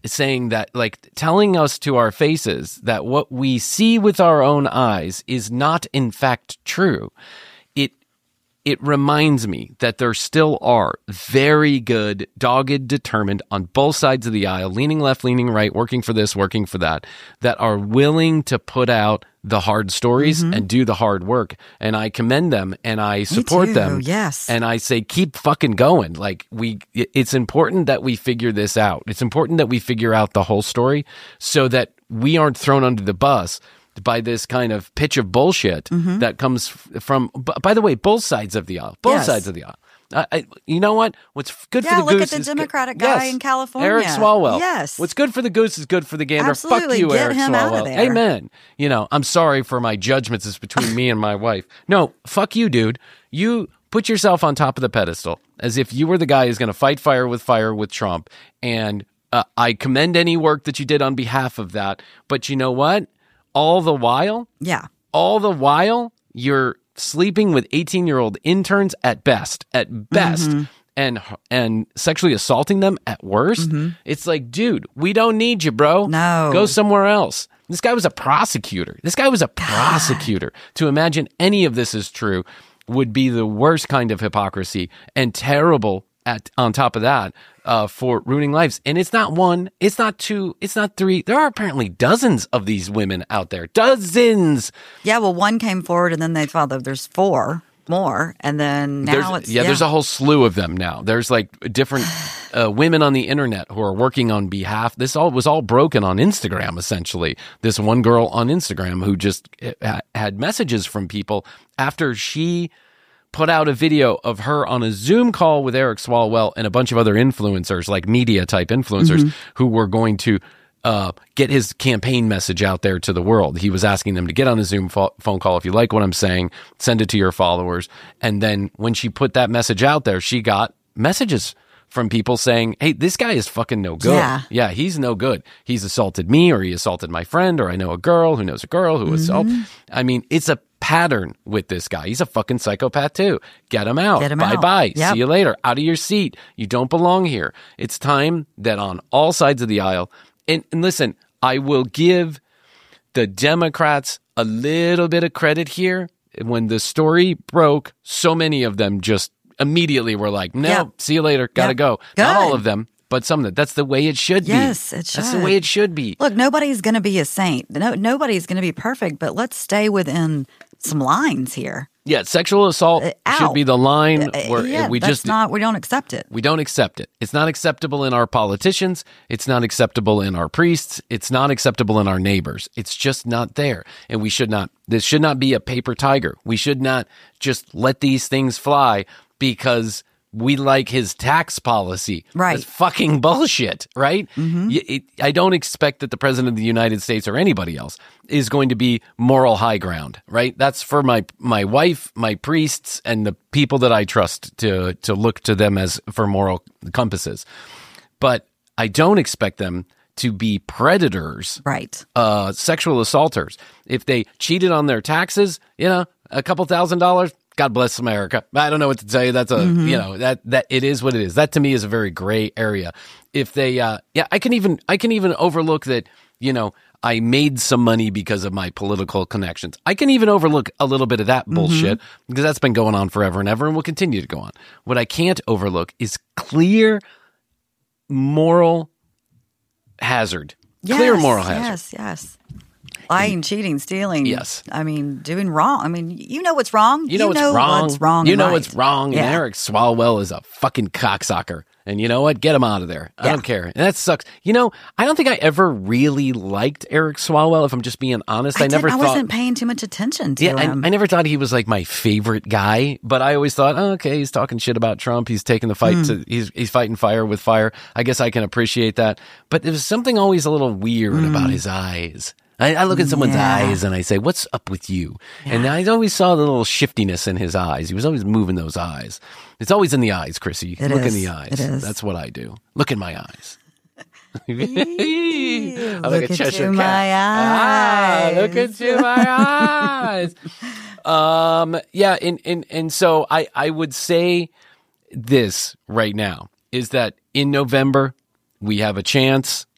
[SPEAKER 2] saying that, like, telling us to our faces that what we see with our own eyes is not in fact true. It reminds me that there still are very good, dogged, determined on both sides of the aisle, leaning left, leaning right, working for this, working for that are willing to put out the hard stories and do the hard work. And I commend them and I support them.
[SPEAKER 3] Yes.
[SPEAKER 2] And I say, keep fucking going. Like, it's important that we figure this out. It's important that we figure out the whole story so that we aren't thrown under the bus by this kind of pitch of bullshit that comes from, by the way, both sides of the aisle. Both sides of the aisle. You know what? What's good for the goose
[SPEAKER 3] look at the Democratic guy in California.
[SPEAKER 2] Eric Swalwell.
[SPEAKER 3] Yes.
[SPEAKER 2] What's good for the goose is good for the gander.
[SPEAKER 3] Absolutely.
[SPEAKER 2] Fuck you,
[SPEAKER 3] Get
[SPEAKER 2] Eric
[SPEAKER 3] him
[SPEAKER 2] Swalwell.
[SPEAKER 3] out of there.
[SPEAKER 2] Amen. You know, I'm sorry for my judgments. It's between me and my wife. No, fuck you, dude. You put yourself on top of the pedestal as if you were the guy who's going to fight fire with Trump. And I commend any work that you did on behalf of that. But you know what? All the while, you're sleeping with 18-year-old interns at best, and sexually assaulting them at worst. It's like, dude, we don't need you, bro.
[SPEAKER 3] No.
[SPEAKER 2] Go somewhere else. This guy was a prosecutor. To imagine any of this is true would be the worst kind of hypocrisy and terrible on top of that. For ruining lives. And it's not one, it's not two, it's not three. There are apparently dozens of these women out there. Dozens.
[SPEAKER 3] Yeah, well, one came forward and then they thought that there's 4 more. And then now
[SPEAKER 2] there's a whole slew of them now. There's like different women on the internet who are working on behalf. This was all broken on Instagram, essentially. This one girl on Instagram who just had messages from people after she put out a video of her on a Zoom call with Eric Swalwell and a bunch of other influencers, like media type influencers, who were going to get his campaign message out there to the world. He was asking them to get on a Zoom phone call. If you like what I'm saying, send it to your followers. And then when she put that message out there, she got messages from people saying, hey, this guy is fucking no good. Yeah, he's no good. He's assaulted me, or he assaulted my friend, or I know a girl who knows a girl who assaulted. I mean, it's a pattern with this guy. He's a fucking psychopath too. Get him out. Bye-bye.
[SPEAKER 3] Yep.
[SPEAKER 2] See you later. Out of your seat. You don't belong here. It's time that on all sides of the aisle, and listen, I will give the Democrats a little bit of credit here. When the story broke, so many of them just immediately were like, no, see you later. Gotta go.
[SPEAKER 3] Good.
[SPEAKER 2] Not all of them, but some of them. That's the way it should be.
[SPEAKER 3] Yes, it should.
[SPEAKER 2] That's the way it should be.
[SPEAKER 3] Look, nobody's going to be a saint. Nobody's going to be perfect, but let's stay within some lines here.
[SPEAKER 2] Yeah, sexual assault should be the line where we
[SPEAKER 3] don't accept it.
[SPEAKER 2] We don't accept it. It's not acceptable in our politicians. It's not acceptable in our priests. It's not acceptable in our neighbors. It's just not there. And this should not be a paper tiger. We should not just let these things fly because we like his tax policy.
[SPEAKER 3] Right.
[SPEAKER 2] That's fucking bullshit, right? I don't expect that the president of the United States or anybody else is going to be moral high ground, right? That's for my wife, my priests, and the people that I trust to look to them as for moral compasses. But I don't expect them to be predators,
[SPEAKER 3] right?
[SPEAKER 2] Sexual assaulters. If they cheated on their taxes, a couple $1,000, God bless America. I don't know what to tell you. That's that it is what it is. That to me is a very gray area. If they, I can even overlook that, I made some money because of my political connections. I can even overlook a little bit of that bullshit because that's been going on forever and ever and will continue to go on. What I can't overlook is clear moral hazard. Clear moral hazard.
[SPEAKER 3] Yes. Lying, cheating, stealing.
[SPEAKER 2] Yes.
[SPEAKER 3] I mean, doing wrong. I mean, you know what's wrong.
[SPEAKER 2] You know what's wrong. You know what's wrong.
[SPEAKER 3] Yeah.
[SPEAKER 2] And Eric Swalwell is a fucking cocksucker. And you know what? Get him out of there. I don't care. And that sucks. I don't think I ever really liked Eric Swalwell, if I'm just being honest. I
[SPEAKER 3] wasn't paying too much attention to him.
[SPEAKER 2] I never thought he was like my favorite guy, but I always thought, okay, he's talking shit about Trump. He's taking the fight he's fighting fire with fire. I guess I can appreciate that. But there was something always a little weird about his eyes. I look at someone's eyes and I say, what's up with you? Yeah. And I always saw the little shiftiness in his eyes. He was always moving those eyes. It's always in the eyes, Chrissy. Look in the eyes.
[SPEAKER 3] It is.
[SPEAKER 2] That's what I do. Look in my eyes.
[SPEAKER 3] Look into my eyes.
[SPEAKER 2] Look into my eyes. And so I would say this right now is that in November, we have a chance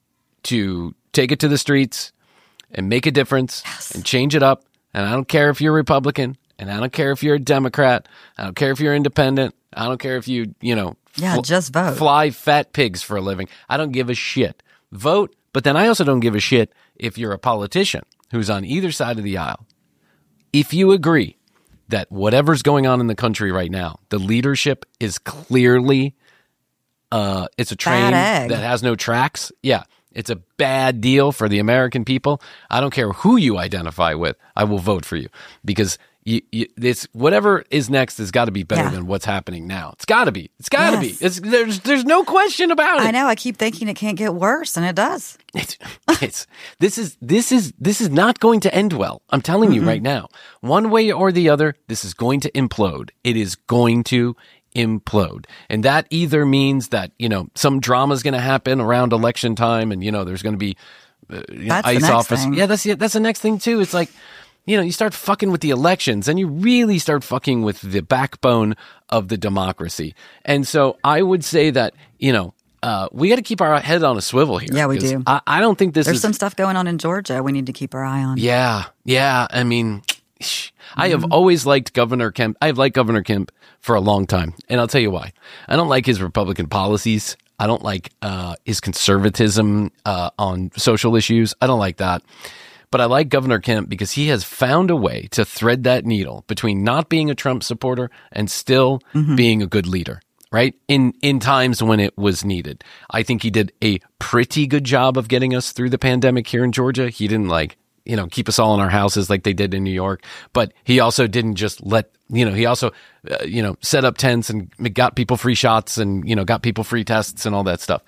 [SPEAKER 2] to take it to the streets and make a difference and change it up. And I don't care if you're a Republican, and I don't care if you're a Democrat. I don't care if you're independent. I don't care if you
[SPEAKER 3] just vote.
[SPEAKER 2] Fly fat pigs for a living. I don't give a shit. Vote. But then I also don't give a shit if you're a politician who's on either side of the aisle. If you agree that whatever's going on in the country right now, the leadership is clearly, it's a train that has no tracks. Yeah. It's a bad deal for the American people. I don't care who you identify with. I will vote for you because it's whatever is next has got to be better than what's happening now. It's got to be. It's got to be. There's no question about it.
[SPEAKER 3] I know. I keep thinking it can't get worse, and it does.
[SPEAKER 2] This is not going to end well. I'm telling you right now. One way or the other, this is going to implode. It is going to implode. And that either means that, some drama is going to happen around election time and, there's going to be ICE office.
[SPEAKER 3] Thing.
[SPEAKER 2] Yeah, that's the next thing too. It's like, you start fucking with the elections and you really start fucking with the backbone of the democracy. And so I would say that, we got to keep our head on a swivel here.
[SPEAKER 3] Yeah, we do.
[SPEAKER 2] I don't think there's
[SPEAKER 3] some stuff going on in Georgia we need to keep our eye on.
[SPEAKER 2] Yeah. I mean, I have always liked Governor Kemp. I have liked Governor Kemp for a long time. And I'll tell you why. I don't like his Republican policies. I don't like his conservatism on social issues. I don't like that. But I like Governor Kemp because he has found a way to thread that needle between not being a Trump supporter and still being a good leader, right? In times when it was needed. I think he did a pretty good job of getting us through the pandemic here in Georgia. He didn't keep us all in our houses like they did in New York. But he also didn't just he also, set up tents and got people free shots and, got people free tests and all that stuff.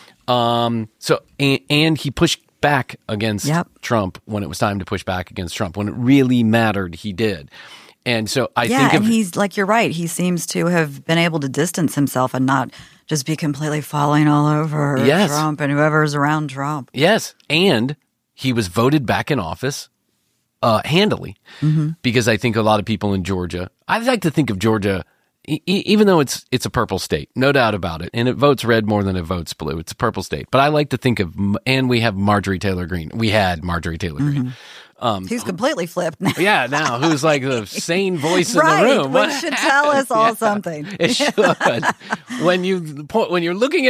[SPEAKER 2] So he pushed back against Trump when it was time to push back against Trump. When it really mattered, he did. And so I think
[SPEAKER 3] he's like, you're right. He seems to have been able to distance himself and not just be completely falling all over Trump and whoever's around Trump.
[SPEAKER 2] Yes. And he was voted back in office handily because I think a lot of people in Georgia, I like to think of Georgia, even though it's a purple state, no doubt about it, and it votes red more than it votes blue. It's a purple state. But I like to think of, and we have Marjorie Taylor Greene. We had Marjorie Taylor Greene.
[SPEAKER 3] He's completely flipped now.
[SPEAKER 2] Yeah, now who's like the sane voice in the room.
[SPEAKER 3] Which should tell us all something.
[SPEAKER 2] It should. When you're looking at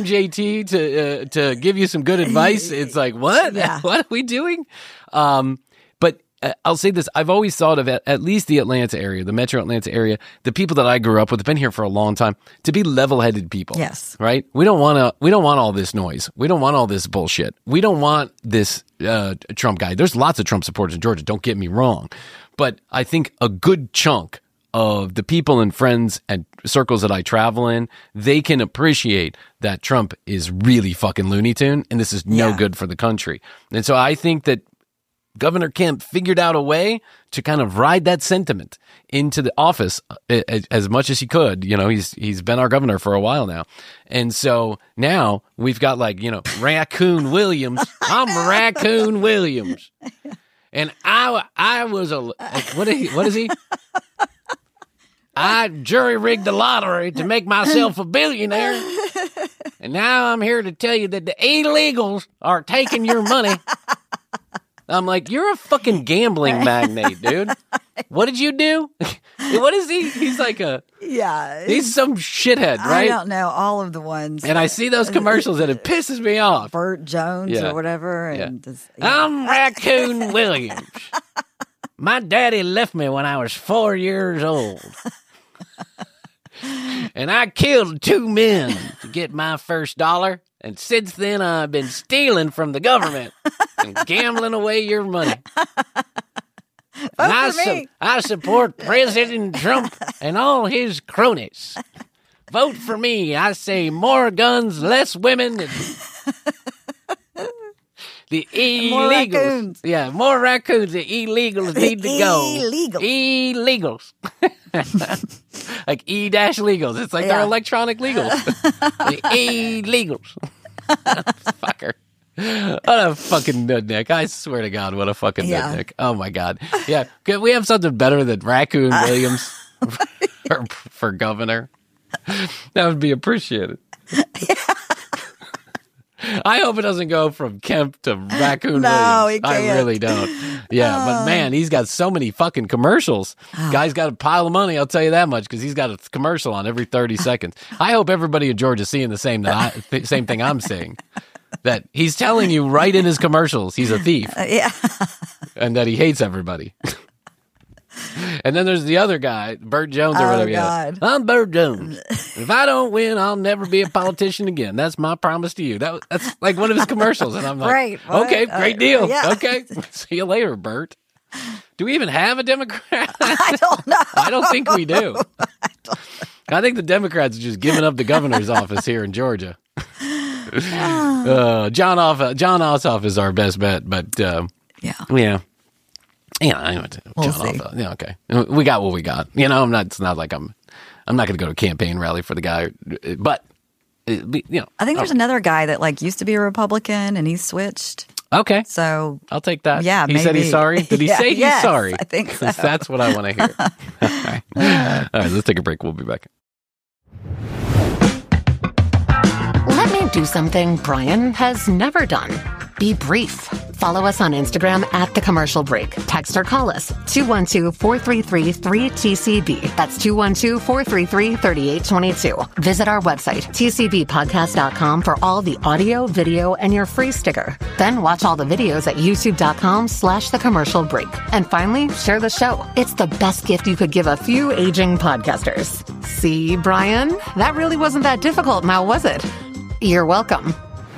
[SPEAKER 2] MJT to give you some good advice, it's like, what? Yeah. What are we doing? But I'll say this. I've always thought of at least the Atlanta area, the metro Atlanta area, the people that I grew up with have been here for a long time, to be level-headed people.
[SPEAKER 3] Yes.
[SPEAKER 2] Right? We don't want all this noise. We don't want all this bullshit. We don't want this Trump guy. There's lots of Trump supporters in Georgia, don't get me wrong. But I think a good chunk of the people and friends and circles that I travel in, they can appreciate that Trump is really fucking Looney Tune and this is no good for the country. And so I think that Governor Kemp figured out a way to kind of ride that sentiment into the office as much as he could. He's been our governor for a while now. And so now we've got Raccoon Williams. I'm Raccoon Williams. And I was what is he? I jury-rigged the lottery to make myself a billionaire. And now I'm here to tell you that the illegals are taking your money. I'm like, you're a fucking gambling magnate, dude. What did you do? What is he? He's like he's some shithead, right?
[SPEAKER 3] I don't know all of the ones.
[SPEAKER 2] And I see those commercials and it pisses me off.
[SPEAKER 3] Burt Jones or whatever. And
[SPEAKER 2] I'm Raccoon Williams. My daddy left me when I was 4 years old. And I killed 2 men to get my first dollar. And since then, I've been stealing from the government and gambling away your money. I support President Trump and all his cronies. Vote for me. I say more guns, less women. The illegals.
[SPEAKER 3] More raccoons.
[SPEAKER 2] Yeah, more raccoons. The illegals need to go. Illegals. Like E-legals. It's like they're electronic legals. The illegals. Fucker. What a fucking nutneck. I swear to God, what a fucking nutneck. Oh my God. Yeah. Could we have something better than Raccoon Williams for governor? That would be appreciated. I hope it doesn't go from Kemp to Raccoon
[SPEAKER 3] No,
[SPEAKER 2] Williams.
[SPEAKER 3] he can't.
[SPEAKER 2] I really don't. Yeah, but man, he's got so many fucking commercials. Guy's got a pile of money, I'll tell you that much, because he's got a commercial on every 30 seconds. I hope everybody in Georgia is seeing the same thing I'm seeing. That he's telling you right in his commercials he's a thief.
[SPEAKER 3] Yeah.
[SPEAKER 2] And that he hates everybody. And then there's the other guy, Burt Jones or whatever.
[SPEAKER 3] God.
[SPEAKER 2] I'm Burt Jones. If I don't win, I'll never be a politician again. That's my promise to you. That's like one of his commercials. And I'm like,
[SPEAKER 3] Right. What?
[SPEAKER 2] Okay, great deal.
[SPEAKER 3] Yeah.
[SPEAKER 2] Okay. See you later, Burt. Do we even have a Democrat?
[SPEAKER 3] I don't know.
[SPEAKER 2] I don't think we do. I think the Democrats are just giving up the governor's office here in Georgia. John Ossoff is our best bet, but yeah. Anyway,
[SPEAKER 3] We'll
[SPEAKER 2] John
[SPEAKER 3] see.
[SPEAKER 2] Ossoff. Yeah, okay. We got what we got. You know, it's not like I'm not going to go to a campaign rally for the guy, but you know.
[SPEAKER 3] I think there's another guy that like used to be a Republican and he switched.
[SPEAKER 2] Okay.
[SPEAKER 3] So
[SPEAKER 2] I'll take that.
[SPEAKER 3] Yeah,
[SPEAKER 2] he said he's
[SPEAKER 3] maybe.
[SPEAKER 2] sorry. Did he say he's
[SPEAKER 3] Yes,
[SPEAKER 2] sorry?
[SPEAKER 3] I think so.
[SPEAKER 2] That's what I want to hear. All right, let's take a break. We'll be back.
[SPEAKER 4] Let me do something Brian has never done. Be brief. Follow us on Instagram at The Commercial Break. Text or call us 212-433-3TCB. That's 212-433-3822. Visit our website, tcbpodcast.com, for all the audio, video, and your free sticker. Then watch all the videos at youtube.com/The Commercial Break. And finally, share the show. It's the best gift you could give a few aging podcasters. See, Brian? That really wasn't that difficult now, was it? You're welcome.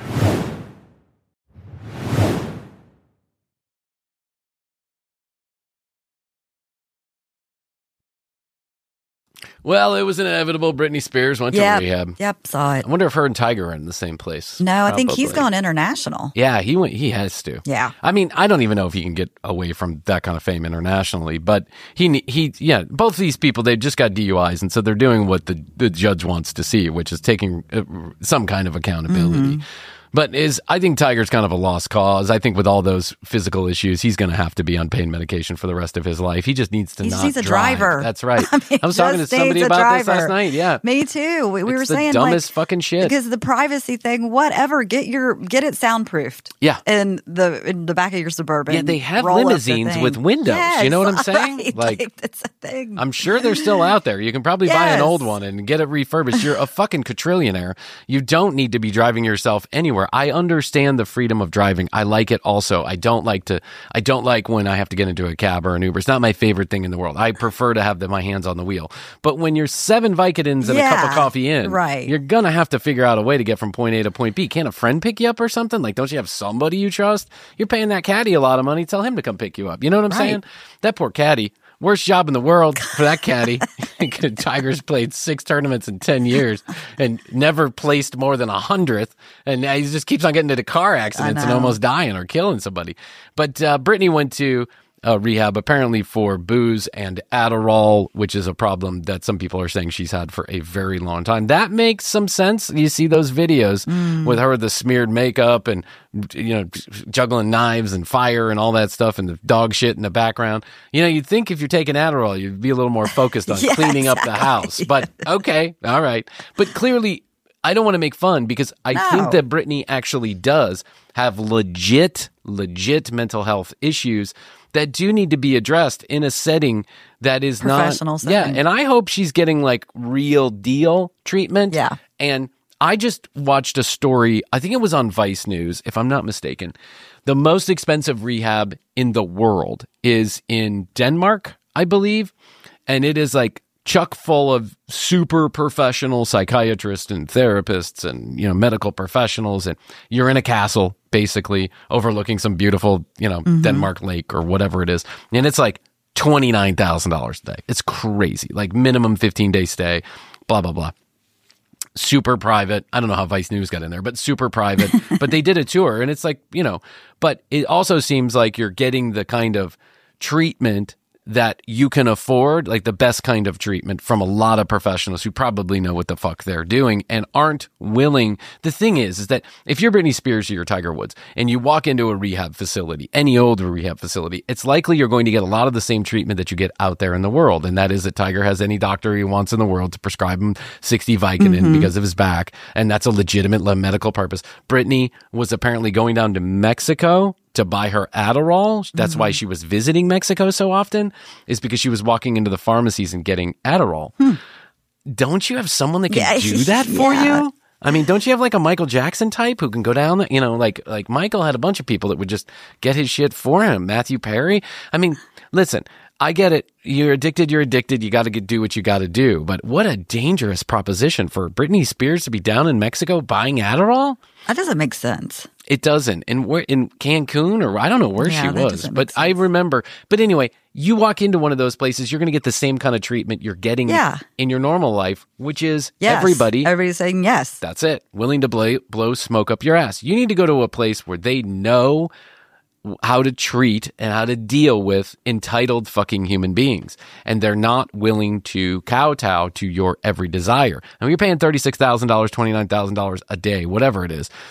[SPEAKER 2] Well, it was inevitable. Britney Spears went to rehab.
[SPEAKER 3] Yep, saw it.
[SPEAKER 2] I wonder if her and Tiger are in the same place.
[SPEAKER 3] No, I think he's
[SPEAKER 2] Probably.
[SPEAKER 3] gone international.
[SPEAKER 2] Yeah, he went. He has to.
[SPEAKER 3] Yeah.
[SPEAKER 2] I mean, I don't even know if he can get away from that kind of fame internationally. But yeah. Both these people, they've just got DUIs, and so they're doing what the judge wants to see, which is taking some kind of accountability.
[SPEAKER 3] Mm-hmm.
[SPEAKER 2] But I think Tiger's kind of a lost cause. I think with all those physical issues, he's going to have to be on pain medication for the rest of his life. He just needs to
[SPEAKER 3] He
[SPEAKER 2] not
[SPEAKER 3] just needs a
[SPEAKER 2] drive.
[SPEAKER 3] driver.
[SPEAKER 2] That's right.
[SPEAKER 3] I
[SPEAKER 2] I was talking to
[SPEAKER 3] just
[SPEAKER 2] somebody
[SPEAKER 3] needs a
[SPEAKER 2] about this last
[SPEAKER 3] driver.
[SPEAKER 2] night. Yeah.
[SPEAKER 3] Me too. We were
[SPEAKER 2] It's the
[SPEAKER 3] saying
[SPEAKER 2] dumbest fucking shit.
[SPEAKER 3] Because the privacy thing, whatever, get it soundproofed.
[SPEAKER 2] Yeah.
[SPEAKER 3] In the back of your Suburban.
[SPEAKER 2] Yeah, they have
[SPEAKER 3] roll up the
[SPEAKER 2] limousines
[SPEAKER 3] thing.
[SPEAKER 2] with windows.
[SPEAKER 3] Yes,
[SPEAKER 2] You know what I'm saying?
[SPEAKER 3] right.
[SPEAKER 2] Like,
[SPEAKER 3] it's a thing.
[SPEAKER 2] I'm sure they're still out there. You can probably buy an
[SPEAKER 3] Yes.
[SPEAKER 2] old one and get it refurbished. You're a fucking quadrillionaire. You don't need to be driving yourself anywhere. I understand the freedom of driving. I like it also. I don't like when I have to get into a cab or an Uber. It's not my favorite thing in the world. I prefer to have my hands on the wheel. But when you're 7 Vicodins and a cup of coffee in,
[SPEAKER 3] right.
[SPEAKER 2] you're going to have to figure out a way to get from point A to point B. Can't a friend pick you up or something? Like, don't you have somebody you trust? You're paying that caddy a lot of money. Tell him to come pick you up. You know what I'm saying? That poor caddy. Worst job in the world for that caddy. Tiger's played 6 tournaments in 10 years and never placed more than 100th. And he just keeps on getting into car accidents and almost dying or killing somebody. But Britney went to rehab apparently for booze and Adderall, which is a problem that some people are saying she's had for a very long time. That makes some sense. You see those videos with her with the smeared makeup and, you know, juggling knives and fire and all that stuff and the dog shit in the background. You know, you'd think if you're taking Adderall, you'd be a little more focused on cleaning up the house. But okay, all right. But clearly, I don't want to make fun because I think that Britney actually does have legit mental health issues that do need to be addressed in a setting that is
[SPEAKER 3] Professional
[SPEAKER 2] not.
[SPEAKER 3] setting.
[SPEAKER 2] Yeah, and I hope she's getting like real deal treatment.
[SPEAKER 3] Yeah.
[SPEAKER 2] And I just watched a story, I think it was on Vice News, if I'm not mistaken. The most expensive rehab in the world is in Denmark, I believe. And it is like chock full of super professional psychiatrists and therapists and, you know, medical professionals. And you're in a castle, basically, overlooking some beautiful, you know, Denmark lake or whatever it is. And it's like $29,000 a day. It's crazy. Like minimum 15-day stay, blah, blah, blah. Super private. I don't know how Vice News got in there, but super private. But they did a tour and it's like, you know, but it also seems like you're getting the kind of treatment that you can afford, like the best kind of treatment from a lot of professionals who probably know what the fuck they're doing and aren't willing. The thing is that if you're Britney Spears or you're Tiger Woods and you walk into a rehab facility, any old rehab facility, it's likely you're going to get a lot of the same treatment that you get out there in the world. And that is that Tiger has any doctor he wants in the world to prescribe him 60 Vicodin because of his back. And that's a legitimate medical purpose. Britney was apparently going down to Mexico to buy her Adderall. That's why she was visiting Mexico so often, is because she was walking into the pharmacies and getting Adderall. Don't you have someone that can do that for you? I mean, don't you have like a Michael Jackson type who can go down there? You know, like Michael had a bunch of people that would just get his shit for him. Matthew Perry. I mean, listen, I get it. You're addicted. You got to do what you got to do. But what a dangerous proposition for Britney Spears to be down in Mexico buying Adderall.
[SPEAKER 3] That doesn't make sense.
[SPEAKER 2] It doesn't. And we're in Cancun, or I don't know where she was, but I remember. But anyway, you walk into one of those places, you're going to get the same kind of treatment you're getting in your normal life, which is everybody's
[SPEAKER 3] saying yes.
[SPEAKER 2] That's it. Willing to blow smoke up your ass. You need to go to a place where they know how to treat and how to deal with entitled fucking human beings. And they're not willing to kowtow to your every desire. I mean, you're paying $36,000, $29,000 a day, whatever it is.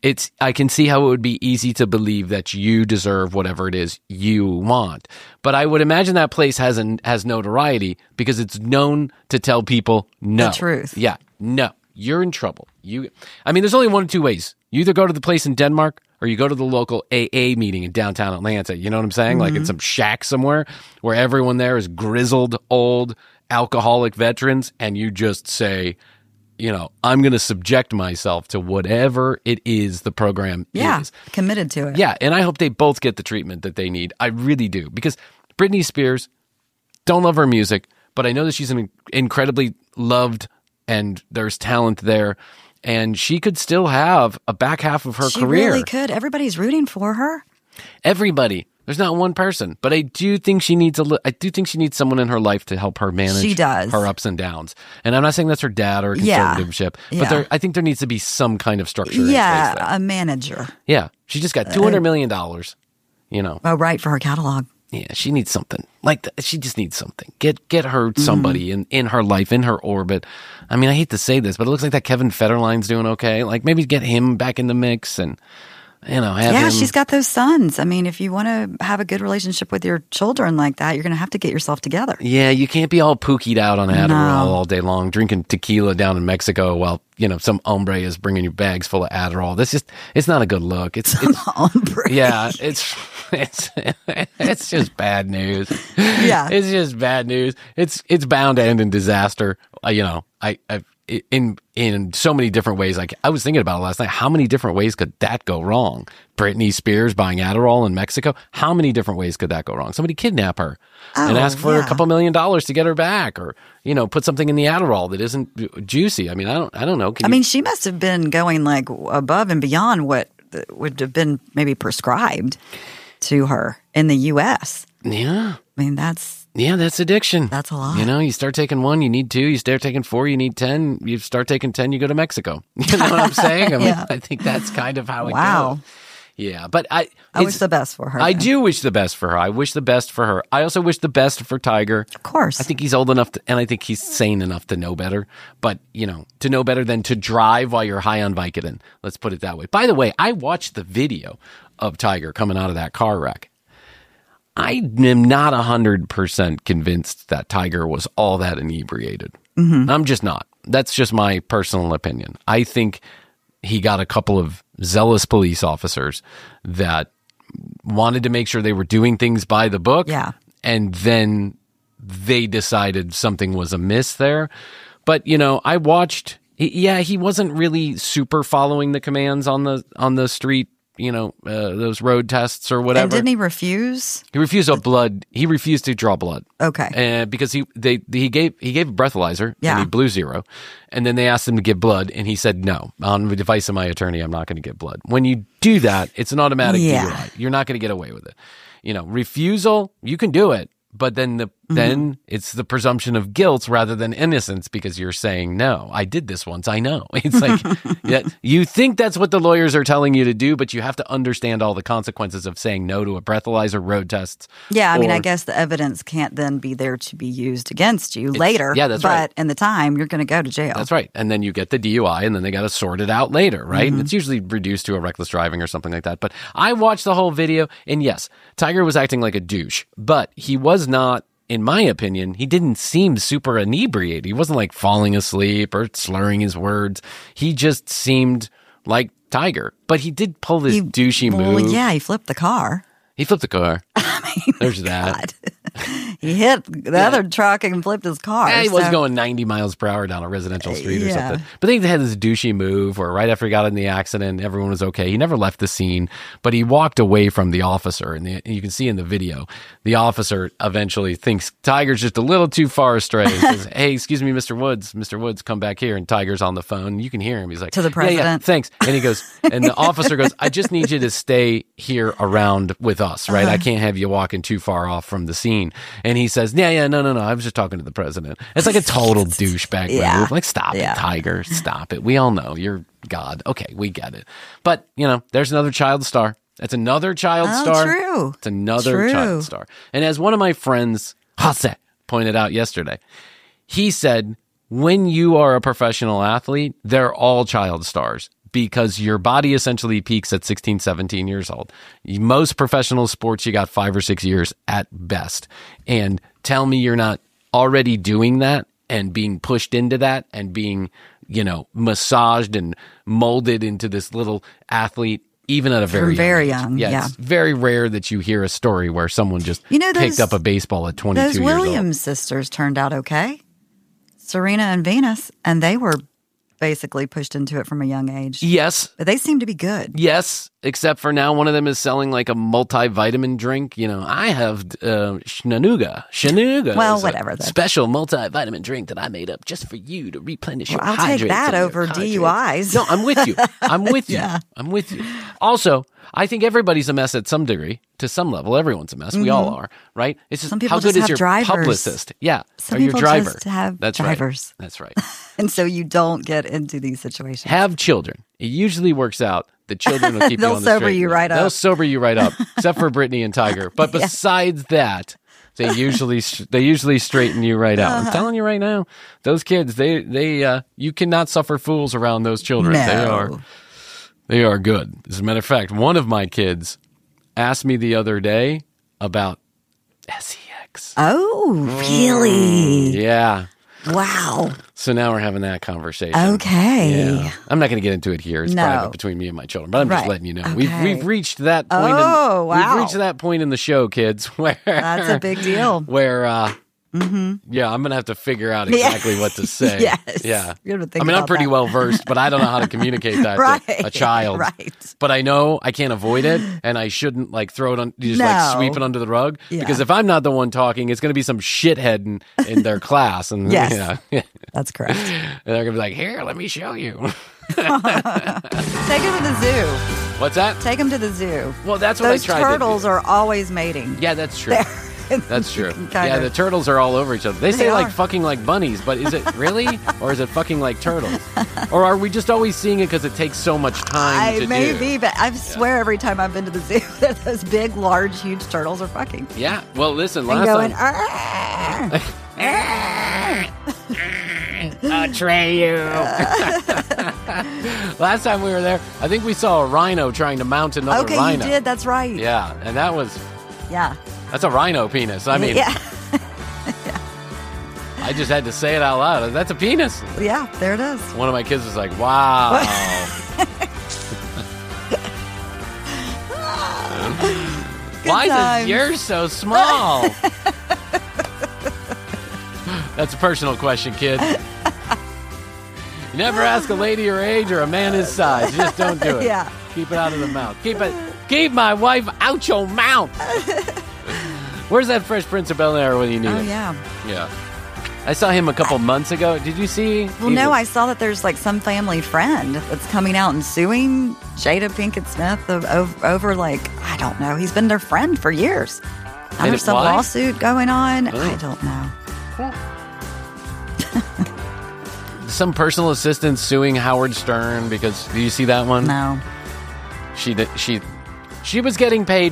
[SPEAKER 2] I can see how it would be easy to believe that you deserve whatever it is you want. But I would imagine that place has notoriety because it's known to tell people no.
[SPEAKER 3] The truth.
[SPEAKER 2] Yeah, no, you're in trouble. I mean, there's only one of two ways. You either go to the place in Denmark or you go to the local AA meeting in downtown Atlanta. You know what I'm saying? Like in some shack somewhere where everyone there is grizzled, old, alcoholic veterans, and you just say, you know, I'm going to subject myself to whatever it is the program is.
[SPEAKER 3] Committed to it.
[SPEAKER 2] Yeah, and I hope they both get the treatment that they need. I really do. Because Britney Spears, don't love her music, but I know that she's an incredibly loved and there's talent there. And she could still have a back half of her career.
[SPEAKER 3] She really could. Everybody's rooting for her.
[SPEAKER 2] Everybody. There's not one person, but I do think she needs someone in her life to help her manage her ups and downs. And I'm not saying that's her dad or a conservatorship, but I think there needs to be some kind of structure.
[SPEAKER 3] Yeah, in place a manager.
[SPEAKER 2] Yeah, she just got $200 million. You know,
[SPEAKER 3] right, for her catalog.
[SPEAKER 2] Yeah, she needs something like that. She just needs something. Get her somebody in her life, in her orbit. I mean, I hate to say this, but it looks like that Kevin Federline's doing okay. Like maybe get him back in the mix and. You know,
[SPEAKER 3] she's got those sons. I mean, if you want to have a good relationship with your children like that, you're going to have to get yourself together.
[SPEAKER 2] Yeah, you can't be all pookied out on Adderall all day long, drinking tequila down in Mexico while, you know, some hombre is bringing you bags full of Adderall. It's not a good look. It's
[SPEAKER 3] hombre.
[SPEAKER 2] Yeah, it's just bad news.
[SPEAKER 3] Yeah.
[SPEAKER 2] It's just bad news. It's bound to end in disaster. You know, in so many different ways. Like I was thinking about it last night. How many different ways could that go wrong? Britney Spears buying Adderall in Mexico. How many different ways could that go wrong? Somebody kidnap her and ask for a couple $1 million to get her back, or you know, put something in the Adderall that isn't juicy. I mean, I don't know.
[SPEAKER 3] I mean, she must have been going like above and beyond what would have been maybe prescribed to her in the U.S.
[SPEAKER 2] Yeah,
[SPEAKER 3] I mean that's
[SPEAKER 2] addiction.
[SPEAKER 3] That's a lot.
[SPEAKER 2] You know, you start taking 1, you need 2. You start taking 4, you need 10. You start taking 10, you go to Mexico. You know what I'm saying? I mean, I think that's kind of how it goes. Yeah, but I
[SPEAKER 3] wish the best for her.
[SPEAKER 2] I do wish the best for her. I wish the best for her. I also wish the best for Tiger.
[SPEAKER 3] Of course.
[SPEAKER 2] I think he's old enough and I think he's sane enough to know better. But, you know, to know better than to drive while you're high on Vicodin. Let's put it that way. By the way, I watched the video of Tiger coming out of that car wreck. I am not 100% convinced that Tiger was all that inebriated. Mm-hmm. I'm just not. That's just my personal opinion. I think he got a couple of zealous police officers that wanted to make sure they were doing things by the book.
[SPEAKER 3] Yeah.
[SPEAKER 2] And then they decided something was amiss there. But, you know, I watched, he wasn't really super following the commands on the street. You know, those road tests or whatever.
[SPEAKER 3] And didn't he refuse?
[SPEAKER 2] He refused He refused to draw blood.
[SPEAKER 3] Okay.
[SPEAKER 2] Because he gave a breathalyzer and he blew 0. And then they asked him to give blood and he said no. On the advice of my attorney, I'm not going to give blood. When you do that, it's an automatic DUI. You're not going to get away with it. You know, refusal, you can do it. But then then it's the presumption of guilt rather than innocence because you're saying, no, I did this once. I know. It's like, yeah, you think that's what the lawyers are telling you to do, but you have to understand all the consequences of saying no to a breathalyzer, road tests.
[SPEAKER 3] Yeah, I mean, I guess the evidence can't then be there to be used against you later.
[SPEAKER 2] Yeah, that's right.
[SPEAKER 3] But in the time, you're going to go to jail.
[SPEAKER 2] That's right. And then you get the DUI and then they got to sort it out later, right? It's usually reduced to a reckless driving or something like that. But I watched the whole video and yes, Tiger was acting like a douche, but he was not. In my opinion, he didn't seem super inebriated. He wasn't like falling asleep or slurring his words. He just seemed like Tiger. But he did pull this douchey move.
[SPEAKER 3] Yeah, he flipped the car.
[SPEAKER 2] He flipped the car. There's that.
[SPEAKER 3] He hit the other truck and flipped his car.
[SPEAKER 2] Yeah, he was going 90 miles per hour down a residential street or something. But they had this douchey move where right after he got in the accident, everyone was okay. He never left the scene, but he walked away from the officer. And you can see in the video, the officer eventually thinks Tiger's just a little too far astray. He says, hey, excuse me, Mr. Woods. Mr. Woods, come back here. And Tiger's on the phone. You can hear him. He's like,
[SPEAKER 3] to the president.
[SPEAKER 2] Yeah, thanks. And he goes, and the officer goes, I just need you to stay here around with us, right? I can't have you walking too far off from the scene. And he says, no, I was just talking to the president. It's like a total douchebag move. Like, stop it, Tiger. Stop it. We all know you're God. Okay, we get it. But, there's another child star. That's another child star.
[SPEAKER 3] True.
[SPEAKER 2] It's another child star. And as one of my friends, Hase, pointed out yesterday, he said, when you are a professional athlete, they're all child stars. Because your body essentially peaks at 16, 17 years old. Most professional sports, you got 5 or 6 years at best. And tell me you're not already doing that and being pushed into that and being, massaged and molded into this little athlete, even at a very young. Yeah, it's very rare that you hear a story where someone just picked up a baseball at 22 years old.
[SPEAKER 3] Those Williams sisters turned out okay. Serena and Venus, and they were basically pushed into it from a young age.
[SPEAKER 2] Yes.
[SPEAKER 3] But they seem to be good.
[SPEAKER 2] Yes, except for now one of them is selling like a multivitamin drink. I have Shanuga.
[SPEAKER 3] Well, whatever.
[SPEAKER 2] Special multivitamin drink that I made up just for you to replenish your
[SPEAKER 3] I'll take that over DUIs.
[SPEAKER 2] No, I'm with you. I'm with you. I'm with you. Also, I think everybody's a mess at some degree. To some level, everyone's a mess. We all are, right? It's just
[SPEAKER 3] some people
[SPEAKER 2] how good
[SPEAKER 3] just
[SPEAKER 2] is your
[SPEAKER 3] drivers.
[SPEAKER 2] Publicist? Yeah,
[SPEAKER 3] some
[SPEAKER 2] or your
[SPEAKER 3] people
[SPEAKER 2] driver.
[SPEAKER 3] Just have
[SPEAKER 2] That's
[SPEAKER 3] drivers.
[SPEAKER 2] Right. That's right.
[SPEAKER 3] And so you don't get into these situations.
[SPEAKER 2] Have children. It usually works out. The children will keep you on the straight.
[SPEAKER 3] They'll sober you right up.
[SPEAKER 2] They'll sober you right up, except for Brittany and Tiger. But besides that, they usually straighten you right out. I'm telling you right now, those kids, they you cannot suffer fools around those children.
[SPEAKER 3] No.
[SPEAKER 2] They are good. As a matter of fact, one of my kids asked me the other day about sex.
[SPEAKER 3] Oh, really?
[SPEAKER 2] Yeah.
[SPEAKER 3] Wow.
[SPEAKER 2] So now we're having that conversation.
[SPEAKER 3] Okay.
[SPEAKER 2] Yeah. I'm not going to get into it here. It's private between me and my children, but I'm just letting you know.
[SPEAKER 3] Okay.
[SPEAKER 2] We've reached that point.
[SPEAKER 3] Wow.
[SPEAKER 2] We've reached that point in the show, kids, where
[SPEAKER 3] that's a big deal.
[SPEAKER 2] Where I'm going to have to figure out exactly what to say.
[SPEAKER 3] Yes.
[SPEAKER 2] Yeah.
[SPEAKER 3] You're gonna think
[SPEAKER 2] I'm pretty well versed, but I don't know how to communicate that to a child.
[SPEAKER 3] Right.
[SPEAKER 2] But I know I can't avoid it, and I shouldn't throw it on, like sweep it under the rug.
[SPEAKER 3] Yeah.
[SPEAKER 2] Because if I'm not the one talking, it's going to be some shithead in their class. And
[SPEAKER 3] yes. That's correct.
[SPEAKER 2] And they're going to be like, here, let me show you.
[SPEAKER 3] Take him to the zoo.
[SPEAKER 2] What's that?
[SPEAKER 3] Take him to the zoo.
[SPEAKER 2] Well, that's what
[SPEAKER 3] Those
[SPEAKER 2] I tried to do.
[SPEAKER 3] turtles are always mating.
[SPEAKER 2] Yeah, that's true. That's true. Yeah, the turtles are all over each other. They say
[SPEAKER 3] are.
[SPEAKER 2] fucking like bunnies, but is it really? Or is it fucking like turtles? Or are we just always seeing it because it takes so much time to do?
[SPEAKER 3] Maybe, but I swear every time I've been to the zoo that those big, large, huge turtles are fucking.
[SPEAKER 2] Yeah. Well, listen,
[SPEAKER 3] last
[SPEAKER 2] time... Atreyu. Last time we were there, I think we saw a rhino trying to mount another rhino.
[SPEAKER 3] Okay, you did. That's right.
[SPEAKER 2] Yeah, and that was...
[SPEAKER 3] Yeah.
[SPEAKER 2] That's a rhino penis. I mean, I just had to say it out loud. That's a penis.
[SPEAKER 3] Yeah, there it is.
[SPEAKER 2] One of my kids was like, wow. Why is yours so small? That's a personal question, kid. You never ask a lady her age or a man his size. You just don't do it.
[SPEAKER 3] Yeah.
[SPEAKER 2] Keep it out of the mouth. Keep my wife out your mouth. Where's that Fresh Prince of Bel-Air when you need him?
[SPEAKER 3] Oh, yeah.
[SPEAKER 2] Yeah. I saw him a couple months ago. Did you see?
[SPEAKER 3] Well, no, I saw that there's some family friend that's coming out and suing Jada Pinkett Smith over I don't know. He's been their friend for years. And there's some
[SPEAKER 2] why?
[SPEAKER 3] lawsuit going on.
[SPEAKER 2] Oh.
[SPEAKER 3] I don't know.
[SPEAKER 2] Some personal assistant suing Howard Stern because, do you see that one?
[SPEAKER 3] No.
[SPEAKER 2] She was getting paid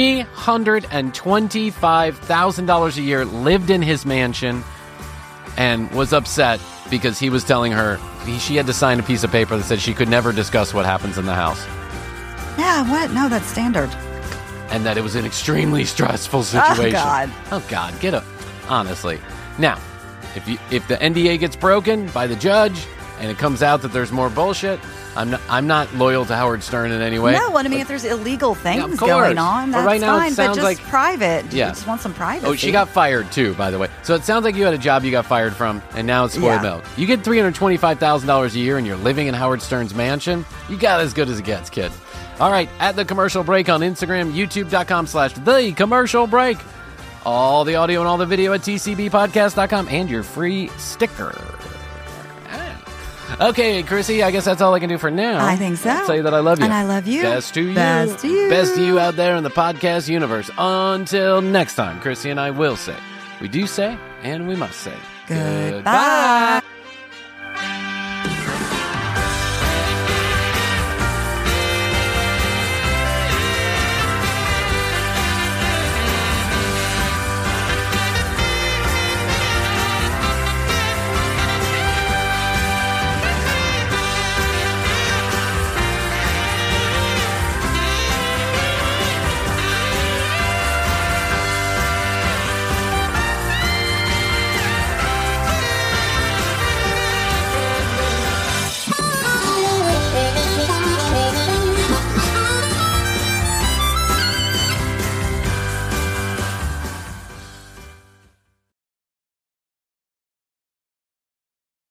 [SPEAKER 2] $325,000 a year, lived in his mansion, and was upset because he was telling her she had to sign a piece of paper that said she could never discuss what happens in the house.
[SPEAKER 3] Yeah, what? No, that's standard.
[SPEAKER 2] And that it was an extremely stressful situation.
[SPEAKER 3] Oh, God.
[SPEAKER 2] Get up. Honestly. Now, if the NDA gets broken by the judge and it comes out that there's more bullshit, I'm not loyal to Howard Stern in any way.
[SPEAKER 3] No, I mean, if there's illegal things
[SPEAKER 2] course.
[SPEAKER 3] going on,
[SPEAKER 2] But
[SPEAKER 3] that's
[SPEAKER 2] right now it
[SPEAKER 3] fine. But
[SPEAKER 2] sounds
[SPEAKER 3] just
[SPEAKER 2] like-
[SPEAKER 3] private.
[SPEAKER 2] Yeah.
[SPEAKER 3] You just want some privacy.
[SPEAKER 2] Oh, she got fired too, by the way. So it sounds like you had a job you got fired from, and now it's spoiled milk. You get $325,000 a year and you're living in Howard Stern's mansion. You got as good as it gets, kid. All right, at The Commercial Break on Instagram, youtube.com/The Commercial Break. All the audio and all the video at tcbpodcast.com and your free sticker. Okay, Chrissy, I guess that's all I can do for now.
[SPEAKER 3] I think so.
[SPEAKER 2] I'll tell you that I love you.
[SPEAKER 3] And I love you.
[SPEAKER 2] Best to you.
[SPEAKER 3] Best to you.
[SPEAKER 2] Best to you out there in the podcast universe. Until next time, Chrissy and I will say, we do say, and we must say,
[SPEAKER 3] Goodbye.